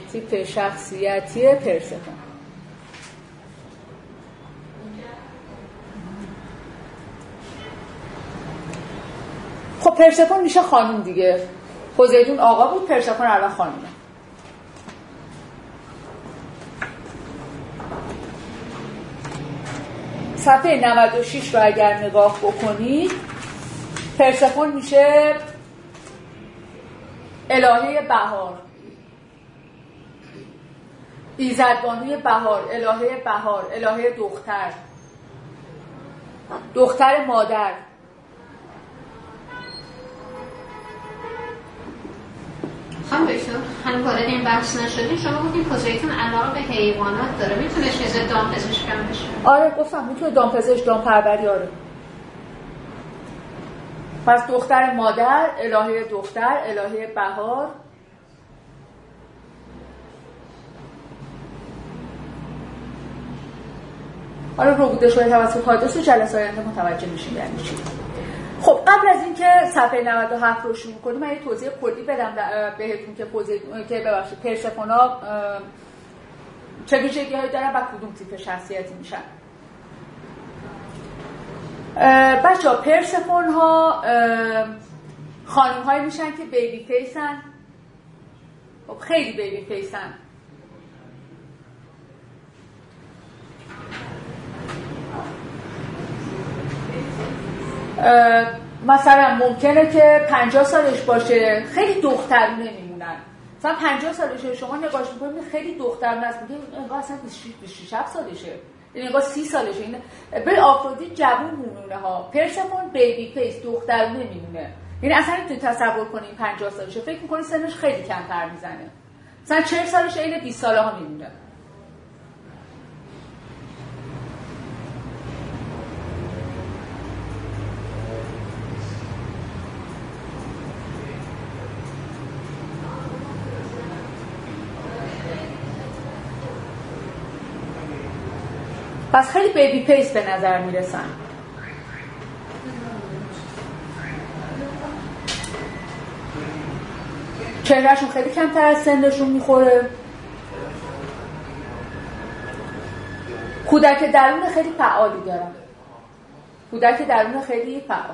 تیپ شخصیتی پرسفون. خب پرسفون میشه خانوم دیگه. پوزیدون آقا بود، پرسفون الان خانومه. صفحه 96 رو اگر نگاه بکنید، پرسفون میشه الهه بهار، ایزدبانوی بهار، الهه بهار، الهه دختر، دختر مادر. خانم دکتر هنوز وارد این بحث نشدیم، شما گفتین پوزیتون علاقه به حیوانات داره، میتونه چیز دامپزشک هم بشه؟ آره گفتم میتونه دامپزشک، دامپروری. آره پس دختر مادر، الهه دختر، الهه بهار. حالا رو بوده شده توسط حادث و جلسه آینده متوجه میشیم یعنی چی. خب قبل از اینکه صفحه 97 رو شروع کنیم من یه توضیح کلی بدم بهتون که ببخشید پرسفونا چه ویژگی‌هایی دارن و کدوم تیپ شخصیتی میشن. بچه‌ها پرسفون ها خانم هایی میشن که بیبی فیسن. خب خیلی بیبی فیسن. مثلا ممکنه که 50 سالش باشه خیلی دخترونه میمونن. مثلا 50 سالشه شما نگاهش میکنید خیلی دخترونه است، میگه انگار اصلا 26 سالشه، این انگار 30 سالشه. این به آفرودیت جوون میمونه ها. پرسفون بیبی فیس دخترونه میمونه. یعنی اصلا نمیتونید تصور کنید 50 سالشه، فکر میکنید سنش خیلی کمتر میزنه. مثلا 40 سالشه این 20 ساله ها میمونه. پس خیلی بیبی فیس به نظر میرسن. چهرهشون خیلی کمتر از سنشون میخوره. کودک درون خیلی فعالی دارن. کودک درون خیلی فعال.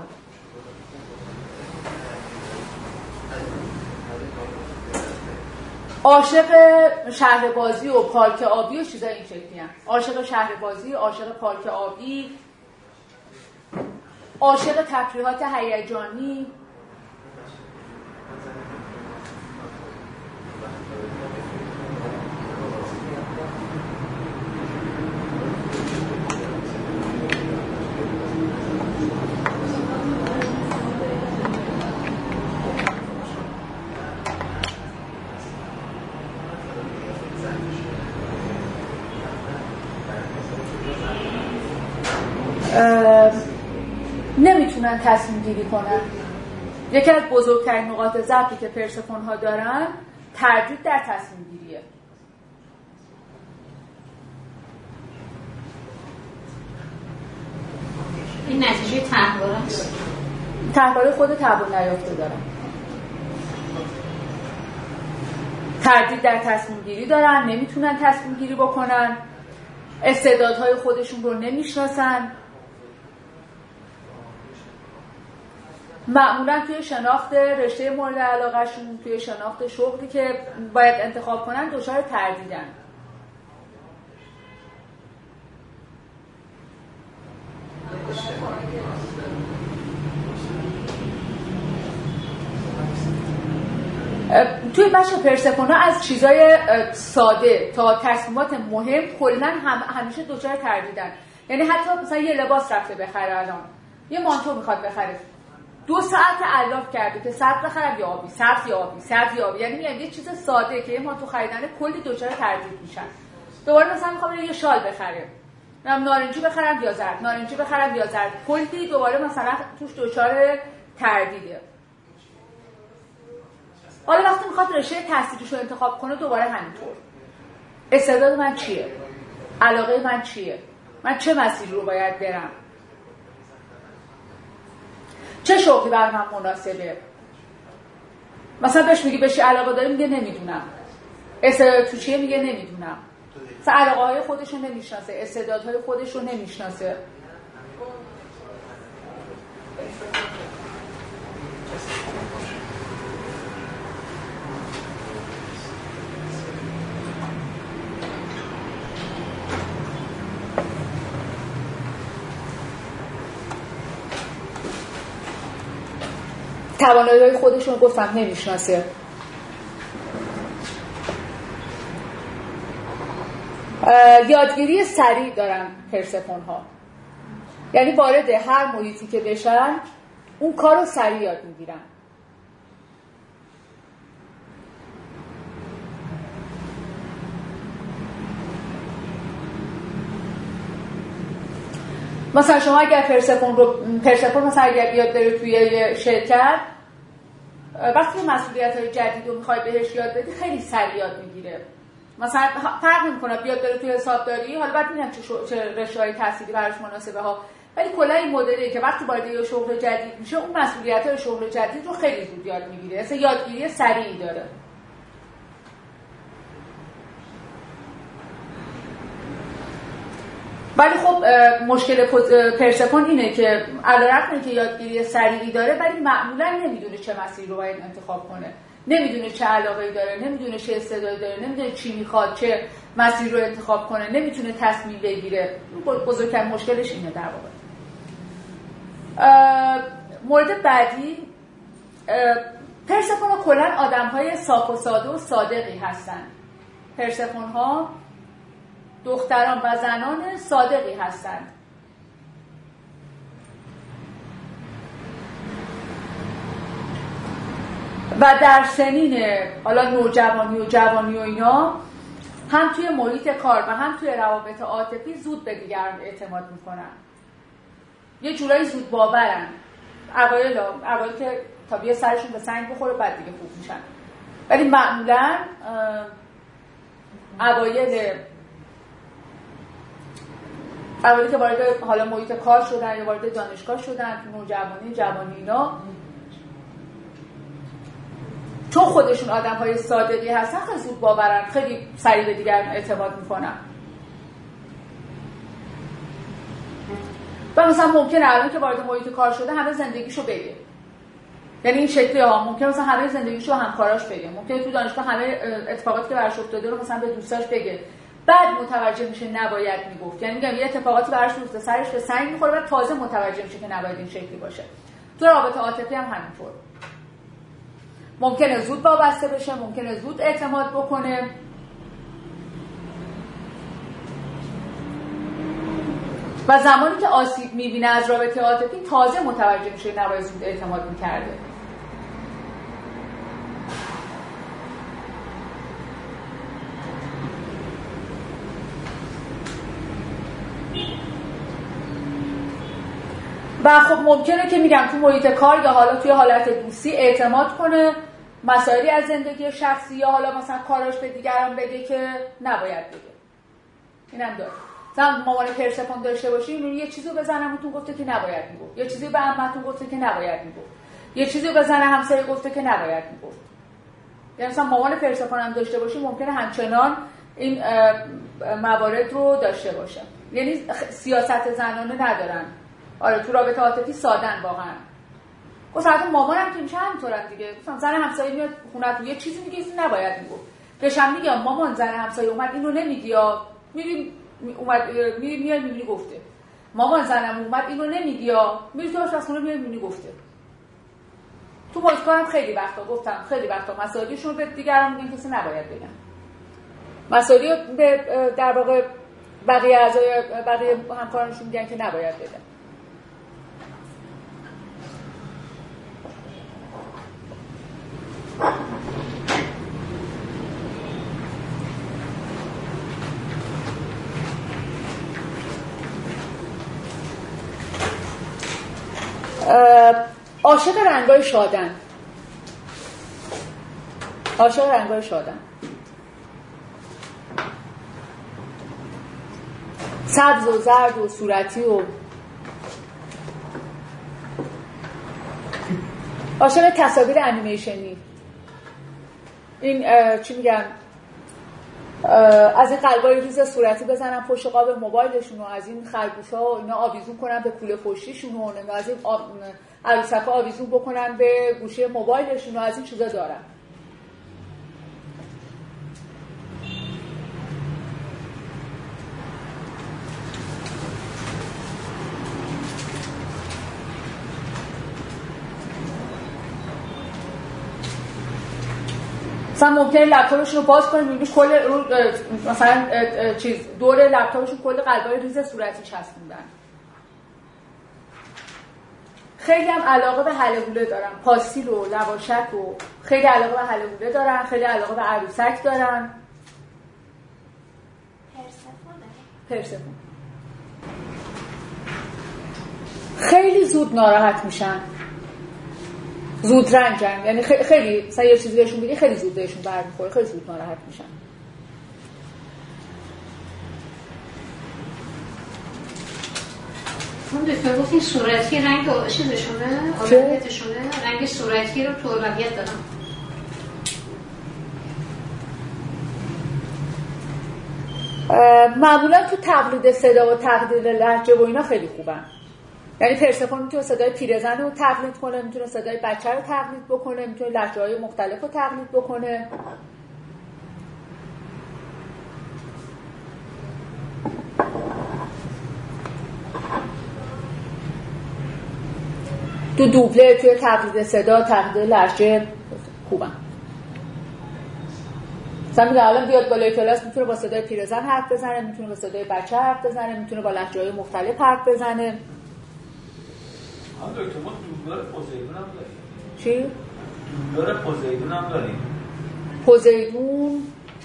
عاشق شهربازی و پارک آبی و چیزای این شکلی هم. عاشق شهربازی، عاشق پارک آبی، عاشق تفریحات هیجانی. نمیتونن تصمیم گیری کنن. یکی از بزرگترین نقاط ضعفی که پرسفون ها دارن تردید در تصمیم گیریه. این نتیجه تحول است. تحول خود تحول نیافته دارن. تردید در تصمیم گیری دارن، نمیتونن تصمیم گیری بکنن، استعدادهای خودشون رو نمیشناسن. معمولا توی شناخت رشته مورد علاقهشون، توی شناخت شغلی که باید انتخاب کنن دچار تردیدن. توی بچه پرسفونا از چیزای ساده تا تصمیمات مهم کلاً همیشه دچار تردیدن. یعنی حتی مثلا یه لباس رفته بخره، الان یه مانتو میخواد بخره، 2 ساعت الاف کرده که سبز بخرم یا آبی، سبز یا آبی، سبز یا آبی. یعنی یه چیز ساده که یه مانتو خریدن کلی دچار تردید میشن. دوباره مثلا میخوام یه شال بخره، نارنجی بخرم یا زرد، نارنجی بخرم یا زرد، کلی دوباره مثلا توش دچار تردیده. حالا وقتی میخواد رشته تحصیلیش رو انتخاب کنه دوباره همینطور. استعداد من چیه؟ علاقه من چیه؟ من چه مسیری رو باید برم؟ چه شغلی برای من مناسبه؟ مثلا بهش میگی بهش علاقه داری، میگه نمیدونم. استعداد تو چیه میگه نمیدونم. مثلا علاقه های خودش رو نمیشناسه، استعدادهای خودش رو نمیشناسه. توانایی‌های خودشون رو گفتم نمیشناسه. یادگیری سریع دارن پرسفون ها، یعنی وارد هر محیطی که بشن اون کار رو سریع یاد میگیرن. مثلا شما اگر پرسفون مثلا اگر بیاد داره توی یه شرکت، وقتی مسئولیت‌های جدید رو میخوای بهش یاد بدی خیلی سریع یاد میگیره. مثلا فرق نمی‌کنه بیاد داره توی حسابداری، حالا بعد میگم چه رشته‌های تحصیلی براش مناسبه ها، ولی کلا این مدلیه که وقتی وارد یه شغل جدید میشه اون مسئولیت‌های شغل جدید رو خیلی زود یاد میگیره، اصلا یادگیری سریعی داره. ولی خب مشکل پرسفون اینه که علیرغم اینکه یادگیری سریعی داره ولی معمولا نمیدونه چه مسیری رو باید انتخاب کنه، نمیدونه چه علاقه‌ای داره، نمیدونه چه استعدادی داره، نمیدونه چی میخواد، چه مسیری رو انتخاب کنه، نمیتونه تصمیم بگیره. بزرگترین مشکلش اینه در واقع. مورد بعدی، پرسفون ها کلا آدم‌های صاف و ساده و صادقی هستن. پرسفون ها دختران و زنان صادقی هستند. و در سنین حالا نوجوانی و جوانی و اینا هم توی محیط کار و هم توی روابط عاطفی زود به دیگران اعتماد میکنن، یه جورایی زود باورن. اوایل که تا بیا سرشون به سنگ بخوره بعد دیگه خوب میشن، ولی معمولا اوایل که وارد حالا محیط کار شدن یا وارد دانشگاه شدن، تو نوجوانی جوانی اینا، چون خودشون آدم‌های صادقی هستن خیلی زود باورن، خیلی سریع به دیگران اعتماد میکنن. و مثلا ممکنه الان که وارد محیط کار شده همه زندگیشو بگه، یعنی این شکلی ها ممکنه مثلا همه زندگیشو همکاراش بگه، ممکنه تو دانشگاه همه اتفاقاتی که براش افتاده رو مثلا به دوستاش بگه، بعد متوجه میشه نباید میگفت. یعنی میگم یه اتفاقاتی براش میفته سرش به سنگ میخوره و تازه متوجه میشه که نباید این شکلی باشه. تو رابطه عاطفی هم همینطور، ممکنه زود وابسته بشه، ممکنه زود اعتماد بکنه، و زمانی که آسیب میبینه از رابطه عاطفی تازه متوجه میشه نباید زود اعتماد میکرده. و خب ممکنه که میگم تو محیط کار یا حالا توی حالت دوستی اعتماد کنه، مسائلی از زندگی شخصی یا حالا مثلا کاراش به دیگران بگه که نباید بگه. اینم داره. مثلا مامان پرسفون داشته باشین، یه چیزی رو به زنمتون گفته که نباید میگفت، یه چیزی به عمتون گفته که نباید میگفت، یه چیزی رو به زن همسایه گفته که نباید میگفت. یعنی مثلا مامان پرسفون هم داشته باشین ممکنه همچنان این موارد رو داشته باشه. یعنی سیاست زنانه ندارن. آره تو رابطه عاطفی سادن واقعا. مثلا مامانم که میشه همینطورن دیگه. مثلا زن همسایه میاد خونه‌ت یه چیزی میگه که نباید میگفت. بهشم میگم مامان زن همسایه اومد اینو نمیگی یا میای میبینی گفته. مامان زنم اومد اینو نمیگی یا میری تو از خونه میای میبینی گفته. تو محیط کارم خیلی وقتا گفتم، خیلی وقتا مسائلیشون به دیگران میگن کسی نباید بگن. مسائلی به در واقع بقیه همکارانشون میگن که نباید بگن. عاشق رنگای شادن. عاشق رنگای شادن. سبز و زرد و صورتی و عاشق تصاویر انیمیشنی. این چی میگم از این قلبای ریز صورتی بزنن پشت قاب موبایلشون و از این خرگوشا و اینا آویزون کنن به کوله پشتیشون و از این عروسکا آویزون بکنن به گوشه موبایلشون و از این چیزا دارن. مثلا ممکنه لپتاپشون رو باز کنیم میبینی کل مثلا چیز دور لپتاپشون کل قلبای ریز صورتی چسبوندن. خیلی هم علاقه به حلقوله دارن، پاستیل و لواشک و خیلی علاقه به حلقوله دارن، خیلی علاقه به عروسک دارن. پرسفون خیلی زود ناراحت میشن، زود رنجن، یعنی خیلی مثلا یه چیزی بهشون بگی خیلی زود بهشون برمیخوره، خیلی زود ناراحت میشن. اون دکتر گفتین صورتی رنگ و چیزشونه، اولویتشونه، رنگ صورتی رو تو اولویت دارم. معمولا تو تقلید صدا و تقلید لهجه و اینا خیلی خوبن. یعنی پرسفون میتونه صدای پیرزن رو تقلید کنه، میتونه صدای بچه رو تقلید بکنه، میتونه لهجه‌های مختلف رو تقلید بکنه. تو دوبله توی تقلید صدا، تقلید لهجه خوبن. مثلا الان بیاد بالای کلاس میتونه با صدای پیرزن حرف بزنه، میتونه با صدای بچه حرف بزنه، میتونه با لهجه‌های مختلف حرف بزنه. دکتر ما دوبلار پوزیدون هم داریم. چی؟ دوبلار پوزیدون هم داریم. پوزیدون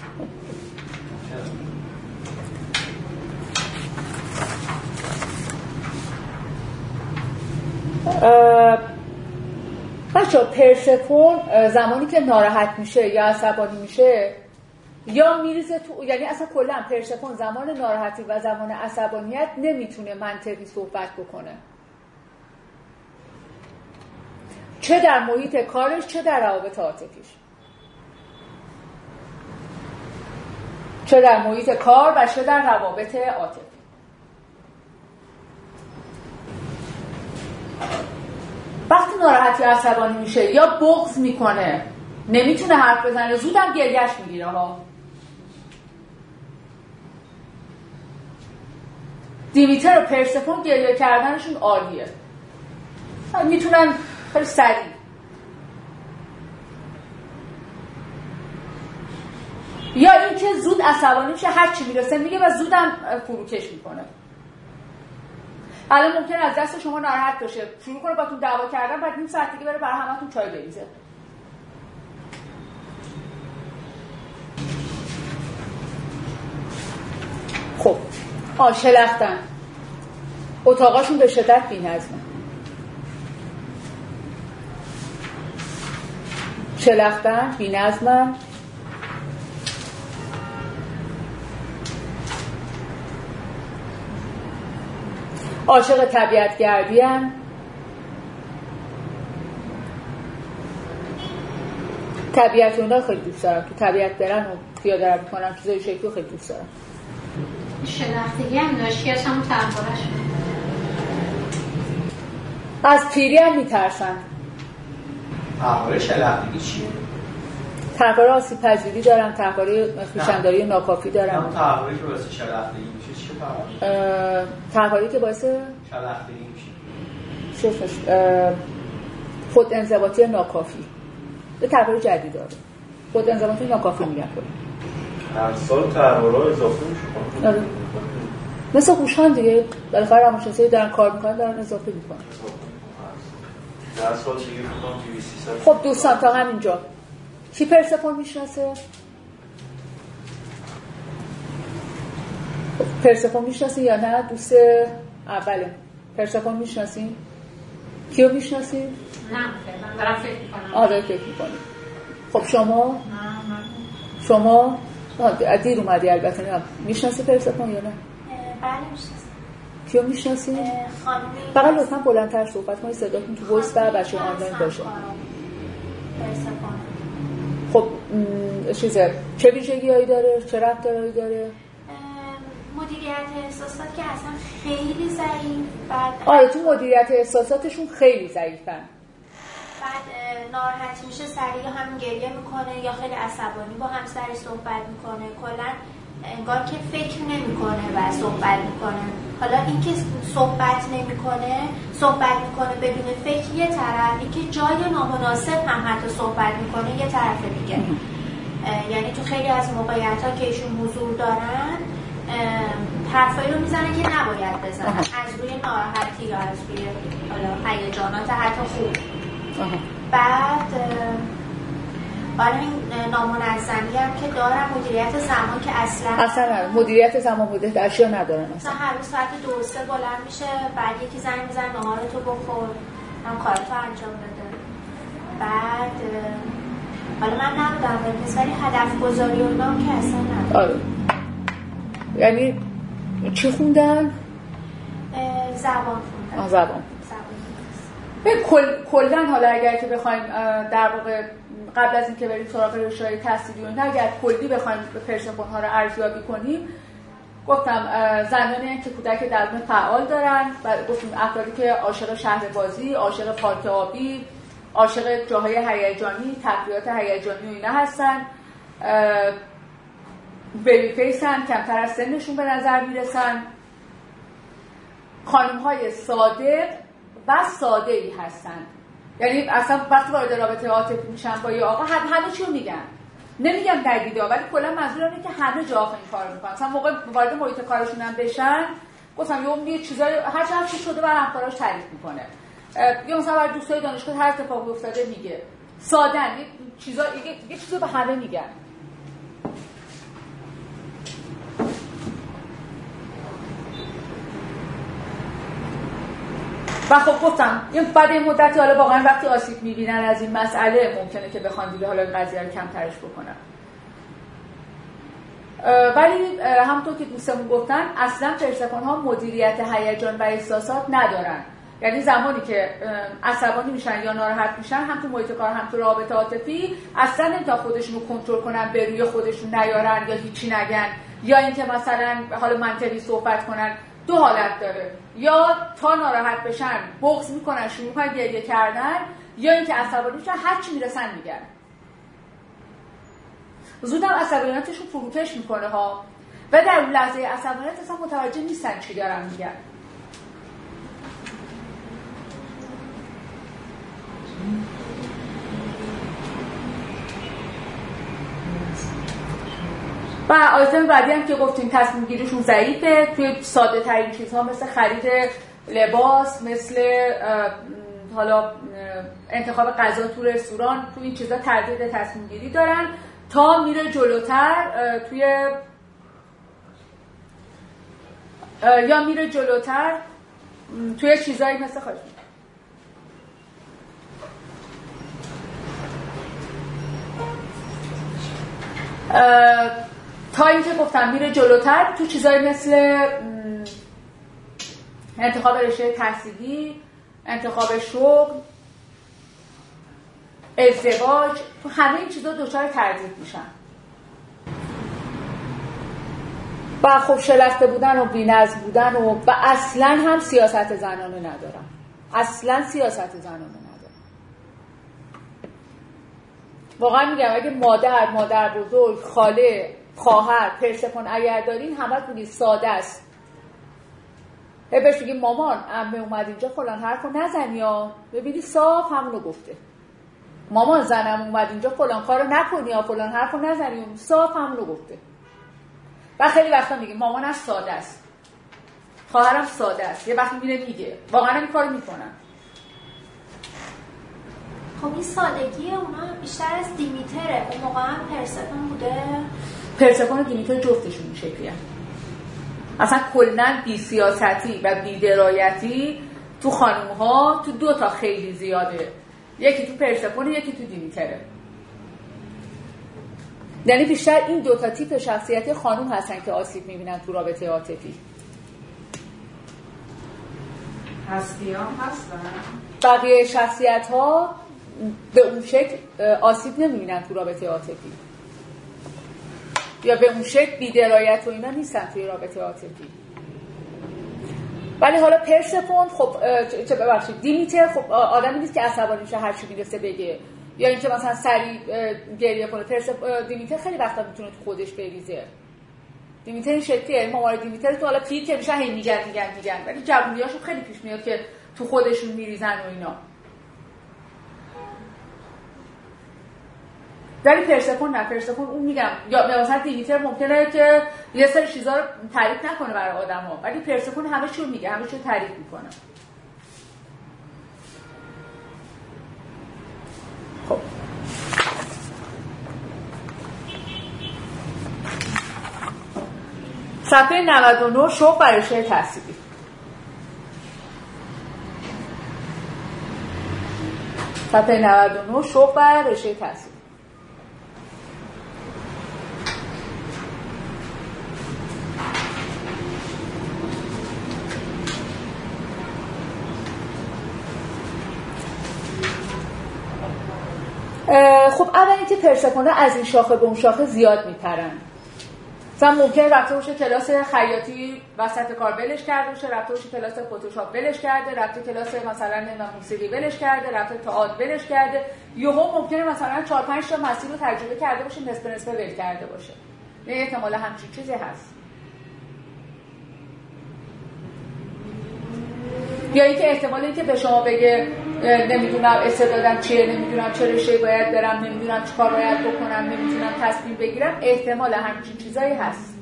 بچه‌ها پرسفون زمانی که ناراحت میشه یا عصبانی میشه یا میریزه تو، یعنی اصلا کلا پرسفون زمان ناراحتی و زمان عصبانیت نمیتونه منطقی صحبت بکنه، چه در محیط کارش چه در روابط عاطفیش، چه در محیط کار و چه در روابط عاطفی. وقتی ناراحتی عصبانی میشه یا بغض میکنه نمیتونه حرف بزنه، زودم گریهش میگیره ها. دیمیتر و پرسفون گریه کردنشون عالیه، میتونن خیلی سریع. یا اینکه زود عصبانی میشه، هر چی میرسه میگه و زودم فروکش میکنه. الان ممکنه از دست شما ناراحت بشه، شروع کنه باتون دعوا کردن، بعد نیم ساعت دیگه بره برای همتون چای بریزه. خب شلختن، اتاقاشون به شدت بی‌نظمه. شلختن، بی‌نظمن، عاشق طبیعت گردی هن. طبیعت اونا خیلی دوست دارن، تو طبیعت برن و پیاده روی کنن، چیزای شکلی خیلی دوست دارن. شلختگی هم ناشی از همون تنفرش از پیری هم میترسن. تحواره شلختگی چیه؟ تحواره آسیب پذیری دارن، تحواره خویشتنداری ناکافی دارن. هم تحواره که باعث شلختگی میشه چیه تحواره؟ تحواره که باعث شلختگی میشه شفش خود انضباطی ناکافی. یه تحواره جدید داره، خود انضباطی ناکافی میگن. هر سال تحواره اضافه میشه. آره. مثل هوشان دیگه، بالاخره روانشناسایی دارن کار میکنن، دارن اضافه میکنن. در سال دیگه بودم 2300. خب دوستان تا همینجا کی پرسفون میشناسه؟ پرسفون میشناسین یا نه؟ دوست اوله پرسفون میشناسین؟ کیو میشناسین؟ نه فعلا دارم فکر میکنم. آره فکر میکنیم. خب شما؟ شما؟ دیر اومدی البته. نه میشناسی پرسفون یا نه؟ بله میشناسم. کیو میشناسین؟ خانمی. فقط لطفا بلندتر صحبت کنید، صداتون تو وایس و بچه آنلاین باشه. پرسفون. خب چه ویژگی‌هایی داره؟ چه رفتارهایی داره؟ مدیریت احساسات که اصلا خیلی ضعیف. بعد آره تو مدیریت احساساتشون خیلی ضعیفن. بعد ناراحت میشه سریع همون گریه میکنه یا خیلی عصبانی با همسرش صحبت میکنه. کلا انگار که فکر نمیکنه و صحبت میکنه. حالا اینکه صحبت میکنه بدون فکر یه طرف، اینکه جای نامناسب هم حتی صحبت میکنه یه طرف دیگه. یعنی تو خیلی از موقعیت‌ها که ایشون حضور دارن حرفایی رو میزنه که نباید بزنن، از روی ناراحتی یا از روی حالا هیجانات حتی خوب. بعد این نامنظمی هم که دارن، مدیریت زمان که اصلا مدیریت زمان مدیریت اشیا ندارن. مثلا هر روز ساعت 2-3 بلند میشه، بعد یکی زنگ میزنه نهارتو بخور، هم کارتو انجام بده. بعد حالا من نبودم ولی هدف گذاری و اینا که اصلا ندارم. آره. یعنی چی خوندن؟ زبان خوندن. زبان. کلاً حالا اگر که بخوایم در واقع قبل از اینکه بریم سراغ رشته‌های تحصیلی و اینا، اگر کلی بخوایم پرسپون‌ها رو ارزیابی کنیم، گفتم زنانی که کودک درون فعال دارن و گفتیم افرادی که عاشق شهر بازی، عاشق پارک آبی، عاشق جاهای هیجانی، تفریحات هیجانی و اینا هستن. بیبی فیسن، کمتر از سنشون به نظر میرسن. خانم‌های صادق و صادقی هستن. یعنی اصلا وقتی وارد رابطه عاطفی میشن با یه آقا همه چی رو میگن. نمیگم درگیده، ولی کلا منظورم اینه که همه جا آخه این کارو میکنن. مثلا موقع وارد محیط کارشون هم بشن، گفتم یه چیزای هر چی شده برای همکاراش تعریف میکنه. یا مثلا برای دوستای دانشگاه هر اتفاقی افتاده میگه. سادن یه چیزا به همه میگن. و خب گفتم بعد این مدتی حالا واقعا وقتی آسیب میبینن از این مسئله ممکنه که بخوان دیگه حالا این قضیه رو کمترش بکنن. ولی همونطور که دوستمون گفتن اصلا پرسپون‌ها مدیریت هیجان و احساسات ندارن. یعنی زمانی که عصبانی میشن یا ناراحت میشن، هم تو محیط کار هم تو رابطه عاطفی، اصلا نمیتونن خودشون رو کنترل کنن، به روی خودشون نیارن یا هیچی نگن، یا اینکه مثلا حالا منطقی صحبت کنن. دو حالت داره، یا تا ناراحت بشن بغض میکنن، شروع میکنن گریه کردن، یا اینکه عصبانی میشن هر چی میرسن میگن. زودم عصبانیتشون فروکش میکنه ها، و در اون لحظه عصبانیت اصلا متوجه نیستن چی دارن میگن. و آیتم بعدی هم که گفتیم تصمیم گیریشون ضعیفه توی ساده ترین چیزها، مثل خرید لباس، مثل حالا انتخاب غذا تو رستوران، تو این چیزا تردید تصمیم گیری دارن. تا میره جلوتر توی چیزایی مثل تا اینکه گفتم میره جلوتر تو چیزایی مثل انتخاب رشته تحصیلی، انتخاب شغل، ازدواج، تو همه این چیزا دچار تردید میشن. و خب شلخته بودن و بی‌نظم بودن و اصلا هم سیاست زنانه ندارن. اصلا سیاست زنانه ندارن. واقعا میگم اگه مادر بزرگ، خاله، خواهر، پرسپون اگر دارین، همه ساده است. بهش بگیم مامان عمه اومد اینجا فلان حرفو نزنی یا ببینی صاف همونو گفته. مامان زنم اومد اینجا فلان کارو نکنی یا فلان حرفو نزنی، صاف همونو گفته. و خیلی وقتا میگیم مامانم ساده است، خواهرم ساده است، یه وقتی میگه واقعا این کارو میکنن. خب این سادگی اونا بیشتر از دیمیتره. اون موقع هم پرسپون بوده. پرسپون و دیمیتر جفتشون این شکلیه. اصلا کلن بی سیاستی و بی درایتی تو خانوم‌ها تو دو تا خیلی زیاده، یکی تو پرسپون، یکی تو دیمیتره. یعنی بیشتر این دو تا تیپ شخصیتی خانوم هستن که آسیب میبینن تو رابطه عاطفی. هستیام هستن. بقیه شخصیت ها به اون شکل آسیب نمیبینن تو رابطه عاطفی. یا به اون شکل بی‌درایت و اینا نیستن توی رابطه عاطفی. ولی حالا پرسفون خب چه ببخشید دیمیتر خب آدمی نیست که عصبانی میشه هر چی میرسه بگه یا اینکه مثلا سریع گریه کنه. دیمیتر خیلی وقتا میتونه تو خودش بریزه. دیمیتر این شکلیه. مامار دیمیتر تو حالا پیر که میشن هی میگن ولی جوونیاشون خیلی پیش میاد که تو خودشون میریزن و اینا. ولی پرسفون نه، پرسفون اون میگم یا مثلا دیمیتر ممکنه که یه سری چیزا رو تعریف نکنه برای آدما، ولی پرسفون همه چیو میگه، همه چیو تعریف میکنه. خب صفحه 99 شوق و رشته تحصیلی. صفحه 99 شوق و رشته تحصیلی. خب اولی که پرسفونا از این شاخه به اون شاخه زیاد میپرن. مثلا ممکنه رفته باشه کلاس خیاطی وسط کار ولش کرده باشه، رفته باشه کلاس فتوشاپ ولش کرده، رفته کلاس مثلا موسیقی ولش کرده، رفته تئاتر ولش کرده، یهو ممکنه مثلا 4-5 تا مسیر رو تجربه کرده باشه، نصف ول کرده باشه. نه احتمال همچین چیزی هست. یا اینکه احتمال اینکه به شما بگه نمیدونم استعدادم چیه، نمیدونم چه رشته باید برم، نمیدونم چه کار باید بکنم، نمیدونم تصمیم بگیرم، احتمال همچین چیزایی هست.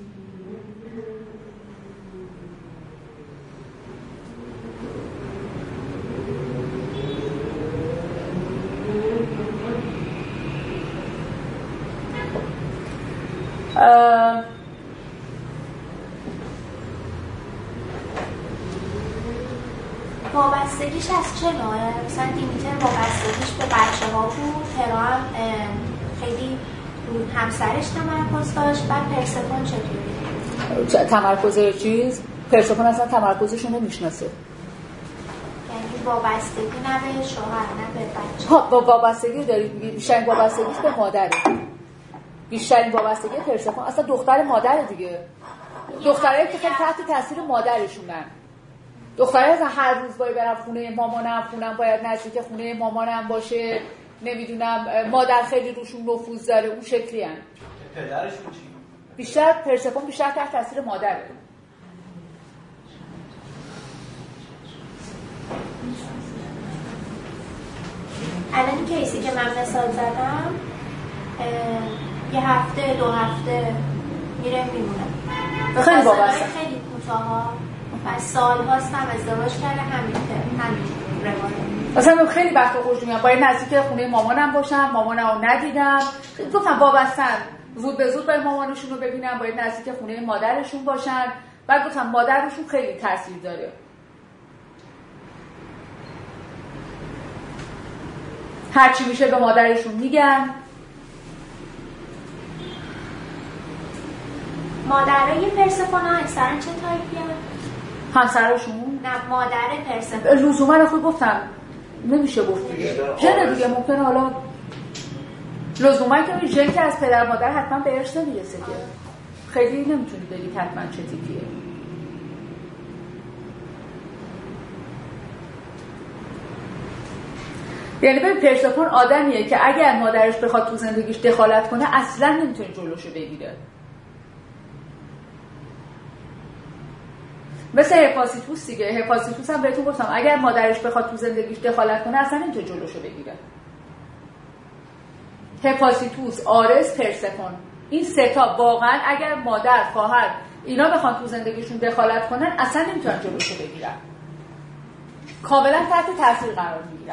وابستگیش از چه نوعه؟ مثلا دیمیتر وابستگیش به بچه ها بود، هرا هم خیلی رو همسرش تمرکز داشت. بعد پرسفون چطوری؟ تمرکز چیز؟ پرسفون اصلا تمرکزشون رو میشناسه. یعنی وابستگی نه به شوهر نه به بچه. ها وابستگی دارید میگید. بیشترین وابستگیش به مادره. بیشترین وابستگی پرسفون اصلا دختر مادره دیگه. دخترایی که خیلی تحت تاثیر مادرشونن. دختره هر روز باید برم خونه مامانم، خونم باید نزدیک خونه مامانم باشه، نمیدونم مادر خیلی روشون نفوذ داره، اون شکلی هن. پدرشون چی؟ بیشتر پرسفون بیشتر تحت تاثیر مادره. الان کیسی که من مثال زدم یه هفته 2 هفته میره میمونه. خیلی وابسته. خیلی کوتاه. از سال هاست هم ازدواج کرده همین روانه. مثلا خیلی وقتا خوش میاد باید نزدیک خونه مامانم باشم، مامانم رو ندیدم. گفتم وابستن زود به زود باید مامانشون رو ببینم، باید نزدیک خونه مادرشون باشن. بعد گفتم مادرشون خیلی تاثیر داره. هرچی میشه به مادرشون میگن. مادرای پرسفونا اکثرا چه تایپیه؟ همسرشون؟ نه مادر پرسفون. لزوما رو خود گفتم نمیشه گفت دیگه. ژن دیگه ممکنه حالا لزوما که ژن که از پدر مادر حتما به ارث نمیرسه که. خیلی نمیتونی بگی حتما چه تیپیه. یعنی به پرسفون آدمیه که اگر مادرش بخواد تو زندگیش دخالت کنه اصلا نمیتونه جلوشو بگیره. مثل هپاسیتوس دیگه. هپاسیتوس هم بهتون گفتم اگر مادرش بخواد تو زندگیش دخالت کنه اصلا نمیتونه جلوشو بگیره. هپاسیتوس، آرس، پرسفون، این سه تا واقعا اگر مادر، خواهر اینا بخوان تو زندگیشون دخالت کنن اصلا نمیتونن جلوشو بگیرن. کاملا تحت تاثیر قرار میگیرن.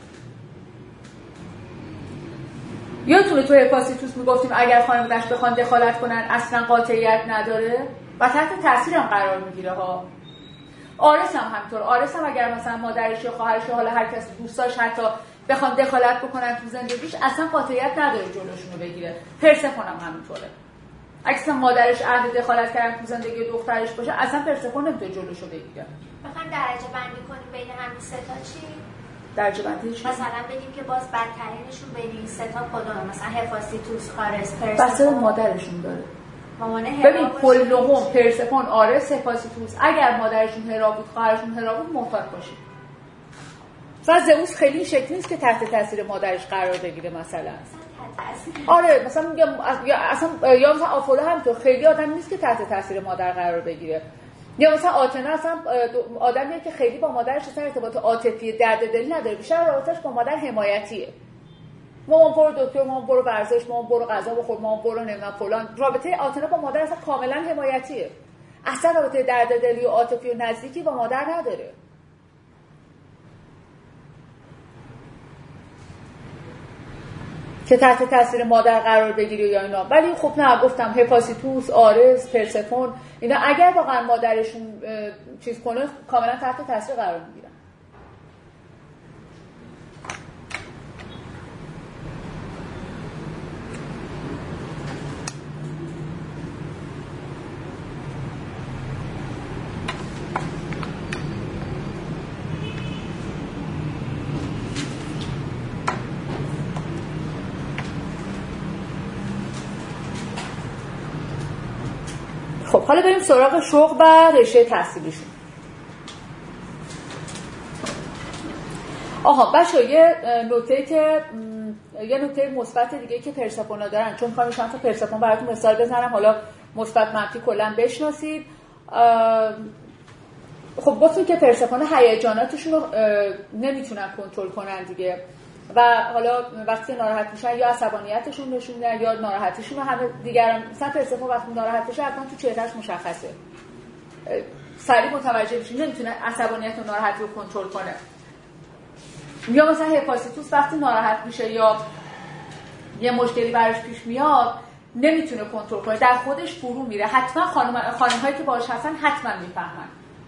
یادتونه تو هپاسیتوس میگفتیم اگر خانواده‌اش بخوان دخالت کنن اصلا قاطعیت نداره و تحت تاثیر هم قرار میگیره ها. آرس هم همینطور. آرس هم اگر مثلا مادرش یا خواهرش یا حالا هر کس دوستاش حتی بخوان دخالت بکنن تو زندگیش اصلا قاطعیت نداره جلوشون رو بگیره. پرسفون هم همینطوره. اگه مادرش عهد دخالت کردن تو زندگی دخترش باشه اصلا پرسفون نمیتونه جلوشو بگیره. بخوام درجه بندی کنیم بین همین سه تا چی؟ درجه بندی چی؟ مثلا بگیم که باز بدترینشون بین این سه تا کدومه؟ مثلا هپاسیتوس، آرس، بسته پرسفون. مادرشون داره. ببین کلهم پرسفون آرس هفاسیتوس اگر مادرشون هرا بود خواهرشون هرا بود محتاط باشید. مثلا زئوس خیلی این شکلی نیست که تحت تاثیر مادرش قرار بگیره مثلا. آره مثلا میگم یا مثلا آپولو همینطور خیلی آدم نیست که تحت تاثیر مادر قرار بگیره. یا مثلا آتنا اصلا آدمیه که خیلی با مادرش اصلا ارتباط عاطفی درد دلی نداره، بیشتر رابطش با مادر حمایتیه. مامان برو دکتر، مامان برو ورزش، مامان برو غذا بخور، مامان برو نمیدونم فلان. رابطه آتنا با مادر اصلا کاملا حمایتیه. اصلا رابطه درد دلی و عاطفی و نزدیکی با مادر نداره. که تحت تاثیر مادر قرار بگیره یا اینا. ولی خب نه، گفتم هفاسیتوس، آرس، پرسفون اینا اگر واقعا مادرشون چیز کنه کاملا تحت تاثیر قرار میگیرن. خب حالا بریم سراغ شغل و رشته تحصیلیشون. بچه‌ها یه نکته مثبت دیگه که پرسفونا دارن، چون می‌خوام چند تا پرسفون براتون مثال بزنم، حالا مثبت منفی کلا بشناسید. خب گفتیم که پرسفونا هیجاناتشون رو نمیتونن کنترل کنن دیگه، و حالا وقتی ناراحت میشن یا عصبانیتشون نشون میدن یا ناراحتیشون رو همه دیگران. مثلا پرسفون وقتی ناراحت بشه حتما تو چهرهش مشخصه، سریع متوجه میشه، نمیتونه عصبانیت و ناراحتی رو کنترل کنه. یا مثلا هفاسیتوس وقتی ناراحت میشه یا یه مشکلی براش پیش میاد نمیتونه کنترل کنه، در خودش فرو میره. حتما خانم‌هایی که باهاش هستن حتما میفهمن.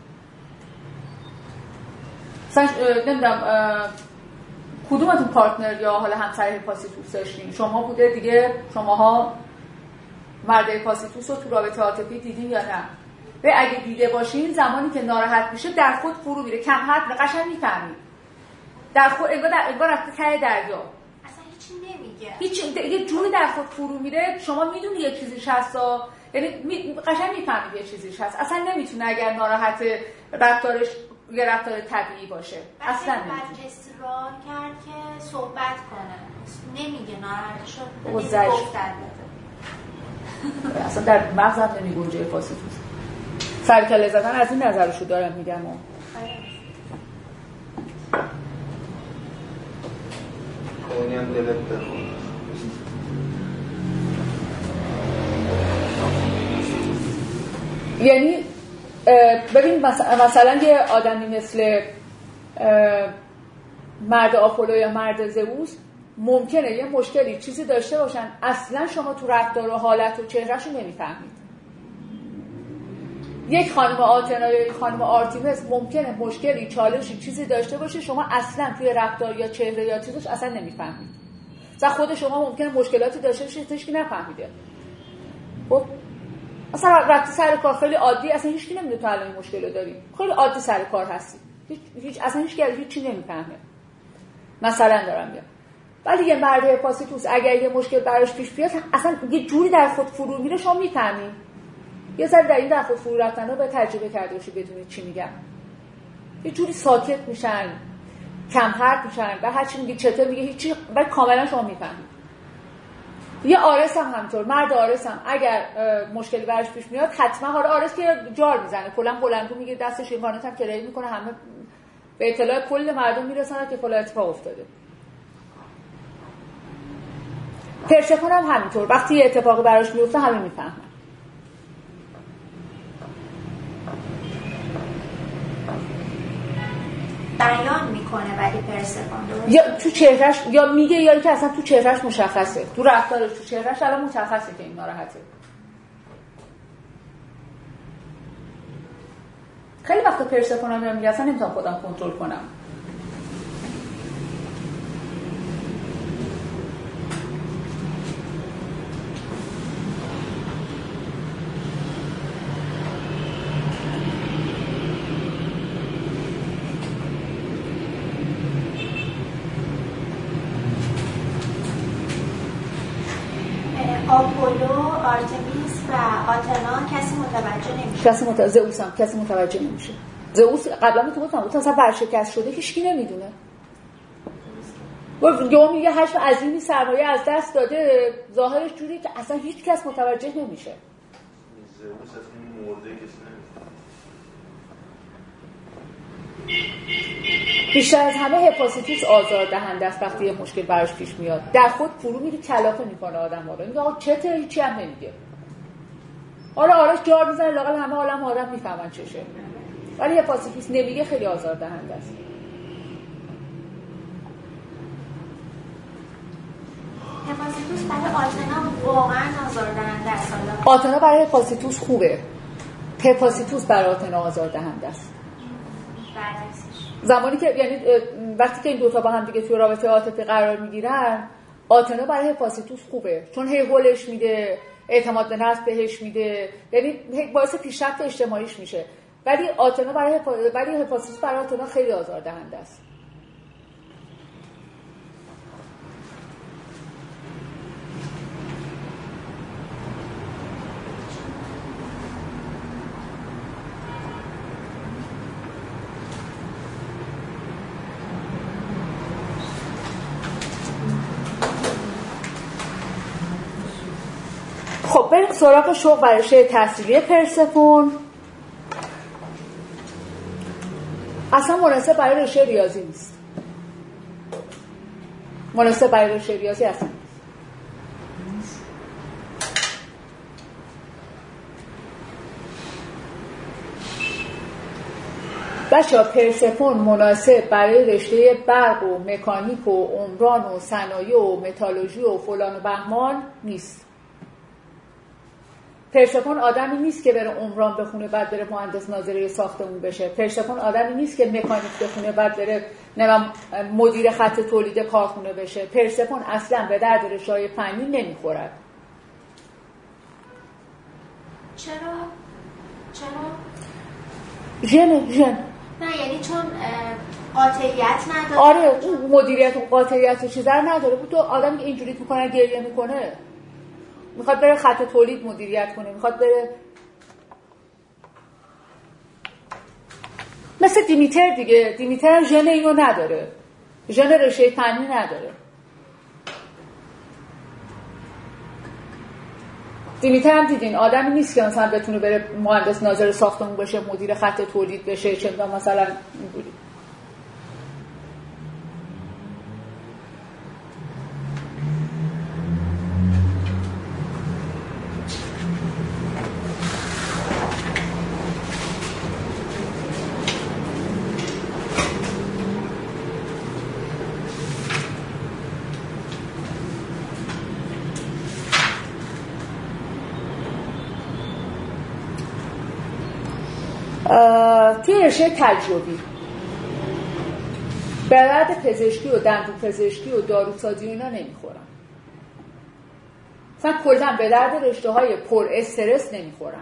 مثلا نمیدونم کدومتون پارتنر یا حالا همسر هفاسیتوس داشتین؟ شما بوده دیگه، شماها مرد هفاسیتوس رو تو رابطه عاطفی دیدین یا نه؟ و اگه دیده باشین زمانی که ناراحت میشه در خود فرو میره، کم حرف، قشنگ میفهمید در خود انگار رفته ته دریا، اصلا هیچی نمیگه، یه جوری در خود فرو میره. شما میدونی یه چیزیش هست، یعنی قشنگ میفهمید یه چیزیش هست. اصلا نمیتونه اگر ناراحت رفتارش یه رفتار طبیعی باشه، اصلا نمیتونه. اصرار کرد که صحبت کنه، نمیگه ناراحتشو گفتن اصلا در مغزم نمیگنجه هفاسیتوس. سرکله زدن از این نظرشو دارم میگم. خیلی هم دلت بخون. یعنی ببین مثلا یه آدمی مثل مرد آپولو یا مرد زئوس ممکنه یه مشکلی چیزی داشته باشن اصلا شما تو رفتار و حالت و چهرهشو نمیفهمید. یک خانم آتنا یا یک خانم آرتیمس ممکنه مشکلی، چالشی، چیزی داشته باشه شما اصلا توی رفتار یا چهره یا چیزش اصلا نمیفهمید. مثلا خود شما ممکنه مشکلاتی داشته باشه هیچکی نفهمیده. خب مثلا رفتی سر کار خیلی عادی، اصلا هیچکی نمیدونه تو الان این مشکل رو داری، خیلی عادی سر کار هستی، اصلا هیچی نمیفهمه. مثلا دارم میگم. ولی یه مرد هفاسیتوس اگر یه مشکل براش پیش بیاد اصلا یه جوری در خود فرو میره شما میفهمید. یه ذره در این در خود فرو رفتن رو به تجربه کرده باشی بدونید چی میگم. یه جوری ساکت میشن، کم حرف میشن و هر چی میگی چطور میگه هیچی، ولی کاملا شما میفهمید. یه آرس هم همینطور، مرد آرس هم اگر مشکلی براش پیش میاد حتما آرس که جار میزنه، کلا بلندگو میگه، دستش اینوانت هم کرایی میکنه، همه به اطلاع کل مردم میرسن که فلان اتفاق افتاده. پرسفون هم همینطور، وقتی یه اتفاقی براش میفته همه میفهمن. بیان میکنه ولی پرسفون یا تو چهرهش یا میگه یا اینکه اصلا تو چهرهش مشخصه، تو رفتارش تو چهرهش الان مشخصه که این ناراحته. خیلی وقتا پرسفون هم میگه اصلا نمیتونم خودم کنترل کنم. آپولو، آرتمیس و آتنا کسی متوجه نمیشه. زئوس هم کسی متوجه نمیشه. زئوس قبلا تو گفتم اون اصلا ورشکست شده هیچ کی نمیدونه. و میگه حجم عظیمی سرمایه از دست داده، ظاهرش جوری که اصلا هیچ کس متوجه نمیشه. زئوس اصلا مرده کسی نمیدونه. بیشتر از همه هپاسیتوس آزاردهنده است وقتی یه مشکل براش پیش میاد. در خود فرو میره کلافه میکنه آدم‌ها رو. میگه آقا چته هیچی هم نمیگه. حالا آرش جار میزنه لااقل همه آدم میفهمن چشه. ولی هپاسیتوس نمیگه، خیلی آزاردهنده است. هپاسیتوس برای آتنا واقعا آزاردهنده است. آتنا برای هپاسیتوس خوبه. هپاسیتوس برای آتنا آزاردهنده است. زمانی که یعنی وقتی که این دوتا با هم دیگه توی رابطه عاطفی قرار میگیرن، آتنا برای هپاسیتوس خوبه چون هی هولش میده، اعتماد به نفس بهش میده، یعنی باعث پیشرفت اجتماعیش میشه. ولی آتنا برای هپاسیتوس برای آتنا خیلی آزاردهنده است. خب بریم سراغ شوق و رشته تحصیلی پرسفون. اصلا مناسب برای رشته ریاضی نیست. مناسب برای رشته ریاضی اصلا نیست. بچه‌ها پرسفون مناسب برای رشته برق و مکانیک و عمران و صنایع و متالورژی و فلان و بهمان نیست. پرسفون آدمی نیست که بره عمران بخونه بعد بره مهندس ناظره ساختمون بشه. پرسفون آدمی نیست که مکانیک بخونه بعد بره مدیر خط تولید کارخونه بشه. پرسفون اصلا به درد رشته‌های فنی نمیخورد. چرا؟ ژن نه یعنی چون قاطعیت نداره. آره اون مدیریت و قاطعیت و چیزا نداره. تو آدمی که اینجوری میکنه گریه میکنه، میخواد بره خط تولید مدیریت کنه، میخواد بره مثل دیمیتر دیگه. دیمیتر ژن اینو نداره، ژن رشته فنی نداره. دیمیتر هم دیدین آدمی نیست که مثلا بتونه بره مهندس ناظر ساختمون بشه، مدیر خط تولید بشه، چه مثلا اینجوری. توی رشته تجربی به درد پزشکی و دندون و داروسازی و اینا نمیخورن. مثلا کلا به درد رشته‌های پر استرس نمیخورن.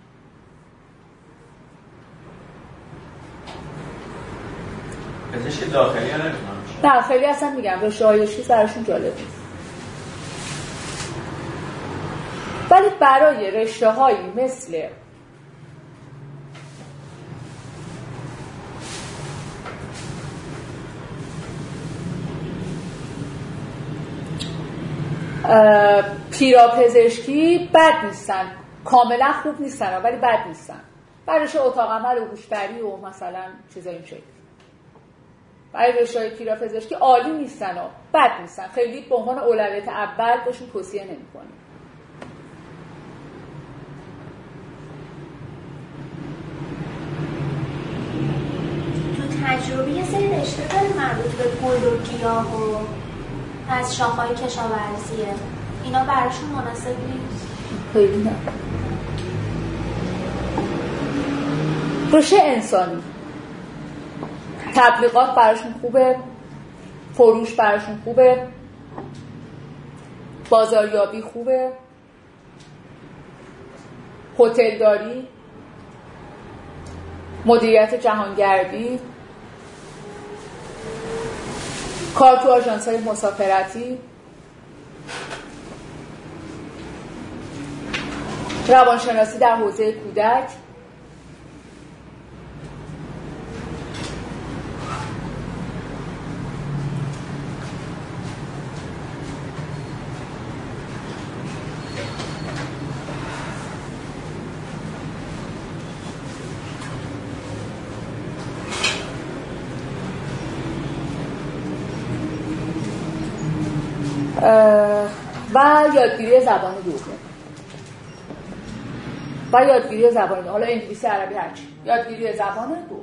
پزشک داخلی ها نمیخورن. نه خیلی اصلا میگم رشته‌های چیز براشون جالب نیست. ولی برای رشته‌هایی مثل پیراپزشکی بد نیستن، کاملا خوب نیستن ولی بد نیستن. برایش اتاق عمل و هوشبری و مثلا چیزای این شکل. برای رشته پیراپزشکی عالی نیستن و بد نیستن، خیلی به عنوان اولویت اول بهشون توصیه نمی‌کنیم. تو تجربه یه سری رشته داره مربوط به گل و گیاه و از شاخه‌های کشاورزیه، اینا براشون مناسب نیست؟ خیلی نه. رشته انسانی، تبلیغات براشون خوبه، فروش براشون خوبه، بازاریابی خوبه، هتلداری، مدیریت جهانگردی، کار تو آژانس‌های مسافرتی، روانشناسی در حوزه کودک، و یادگیری زبان دوم و یادگیری زبان دوم، حالا انگلیسی، عربی، هرچی، یادگیری زبان دوم.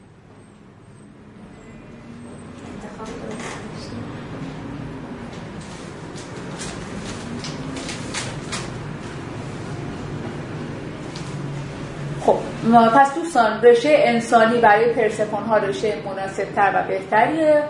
خب پس دوستان رشته انسانی برای پرسپون ها رشته مناسب‌تر و بهتریه.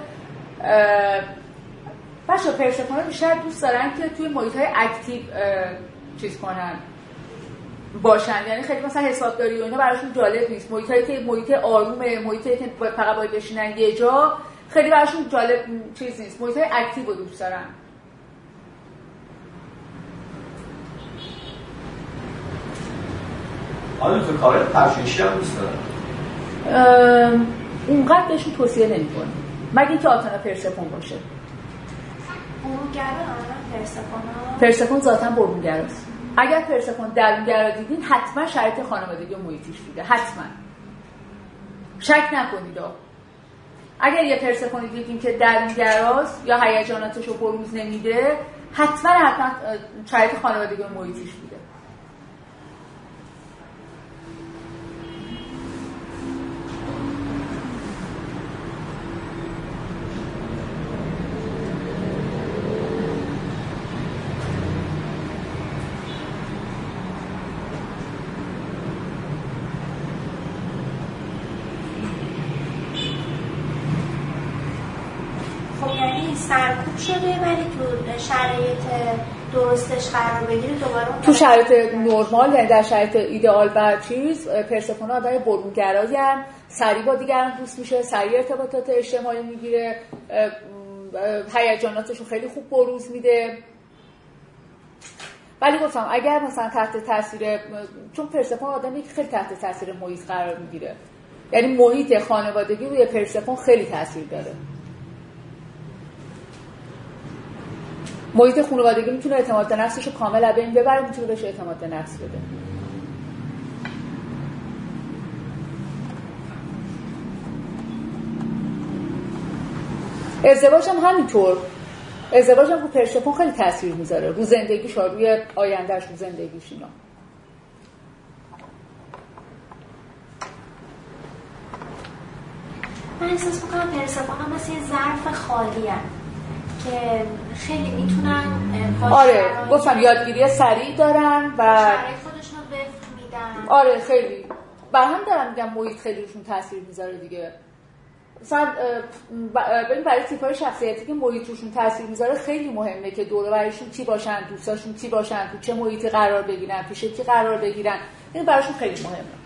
بچه پرسپون ها بیشتر دوست دارن که توی محیط های اکتیو چیز کنن باشن، یعنی خیلی مثلا حسابداری و اینا براشون جالب نیست. محیط هایی که محیط آرومه، محیط هایی که فقط باید بشینن یه جا، خیلی براشون جالب چیز نیست. محیط های اکتیو رو دوست دارن. آیا تو کار پژوهشی هم دوست دارن؟ اونقدر بهشون توصیه نمی‌کنم مگه اینکه آتنا پرسپون باشه. پرسپون ذاتاً برونگراست. اگر پرسپون درونگرا دیدین حتما شرایط خانوادگی و محیطیش بوده، حتما شک نکنید. اگر یه پرسپون دیدین که درونگراست یا هیجاناتش رو بروز نمیده، حتما شرایط خانوادگی و محیطیش بوده. سرکوب شده ولی تو شرایط درستش قرار بگیره دوباره تو شرایط نرمال، یعنی در شرایط ایدئال و چیز، پرسپون آدم برونگرایی ان، سریع با دیگران دوست میشه، سریع ارتباطات اجتماعی میگیره، هیجاناتشو خیلی خوب بروز میده. ولی گفتم اگر مثلا تحت تاثیر، چون پرسپون آدمی که خیلی تحت تاثیر محیط قرار میگیره، یعنی محیط خانوادگی روی پرسپون خیلی تاثیر داره. محیط خانوادگی میتونه اعتماد نفسش رو کامل از بین ببره، میتونه بهش اعتماد نفس بده. ازدواج هم همینطور. ازدواج هم رو پرسپون خیلی تاثیر میذاره رو زندگیش، روی آیندهش، رو زندگیش. اینا من احساس میکنم پرسپون هم مثل یه ظرف خالی هم که خیلی میتونن آره گفتم یادگیری سریع دارن و شرایط خودشون رو وفق میدن. آره خیلی برهم دارم میگم محیط خیلی روشون تاثیر میذاره دیگه. مثلا ببین برای تیپ‌های شخصیتی که محیط روشون تاثیر میذاره خیلی مهمه که دور و برشون کی باشن، دوستاشون کی باشن، تو چه محیطی قرار بگیرن، پیش کی قرار بگیرن. این براشون خیلی مهمه.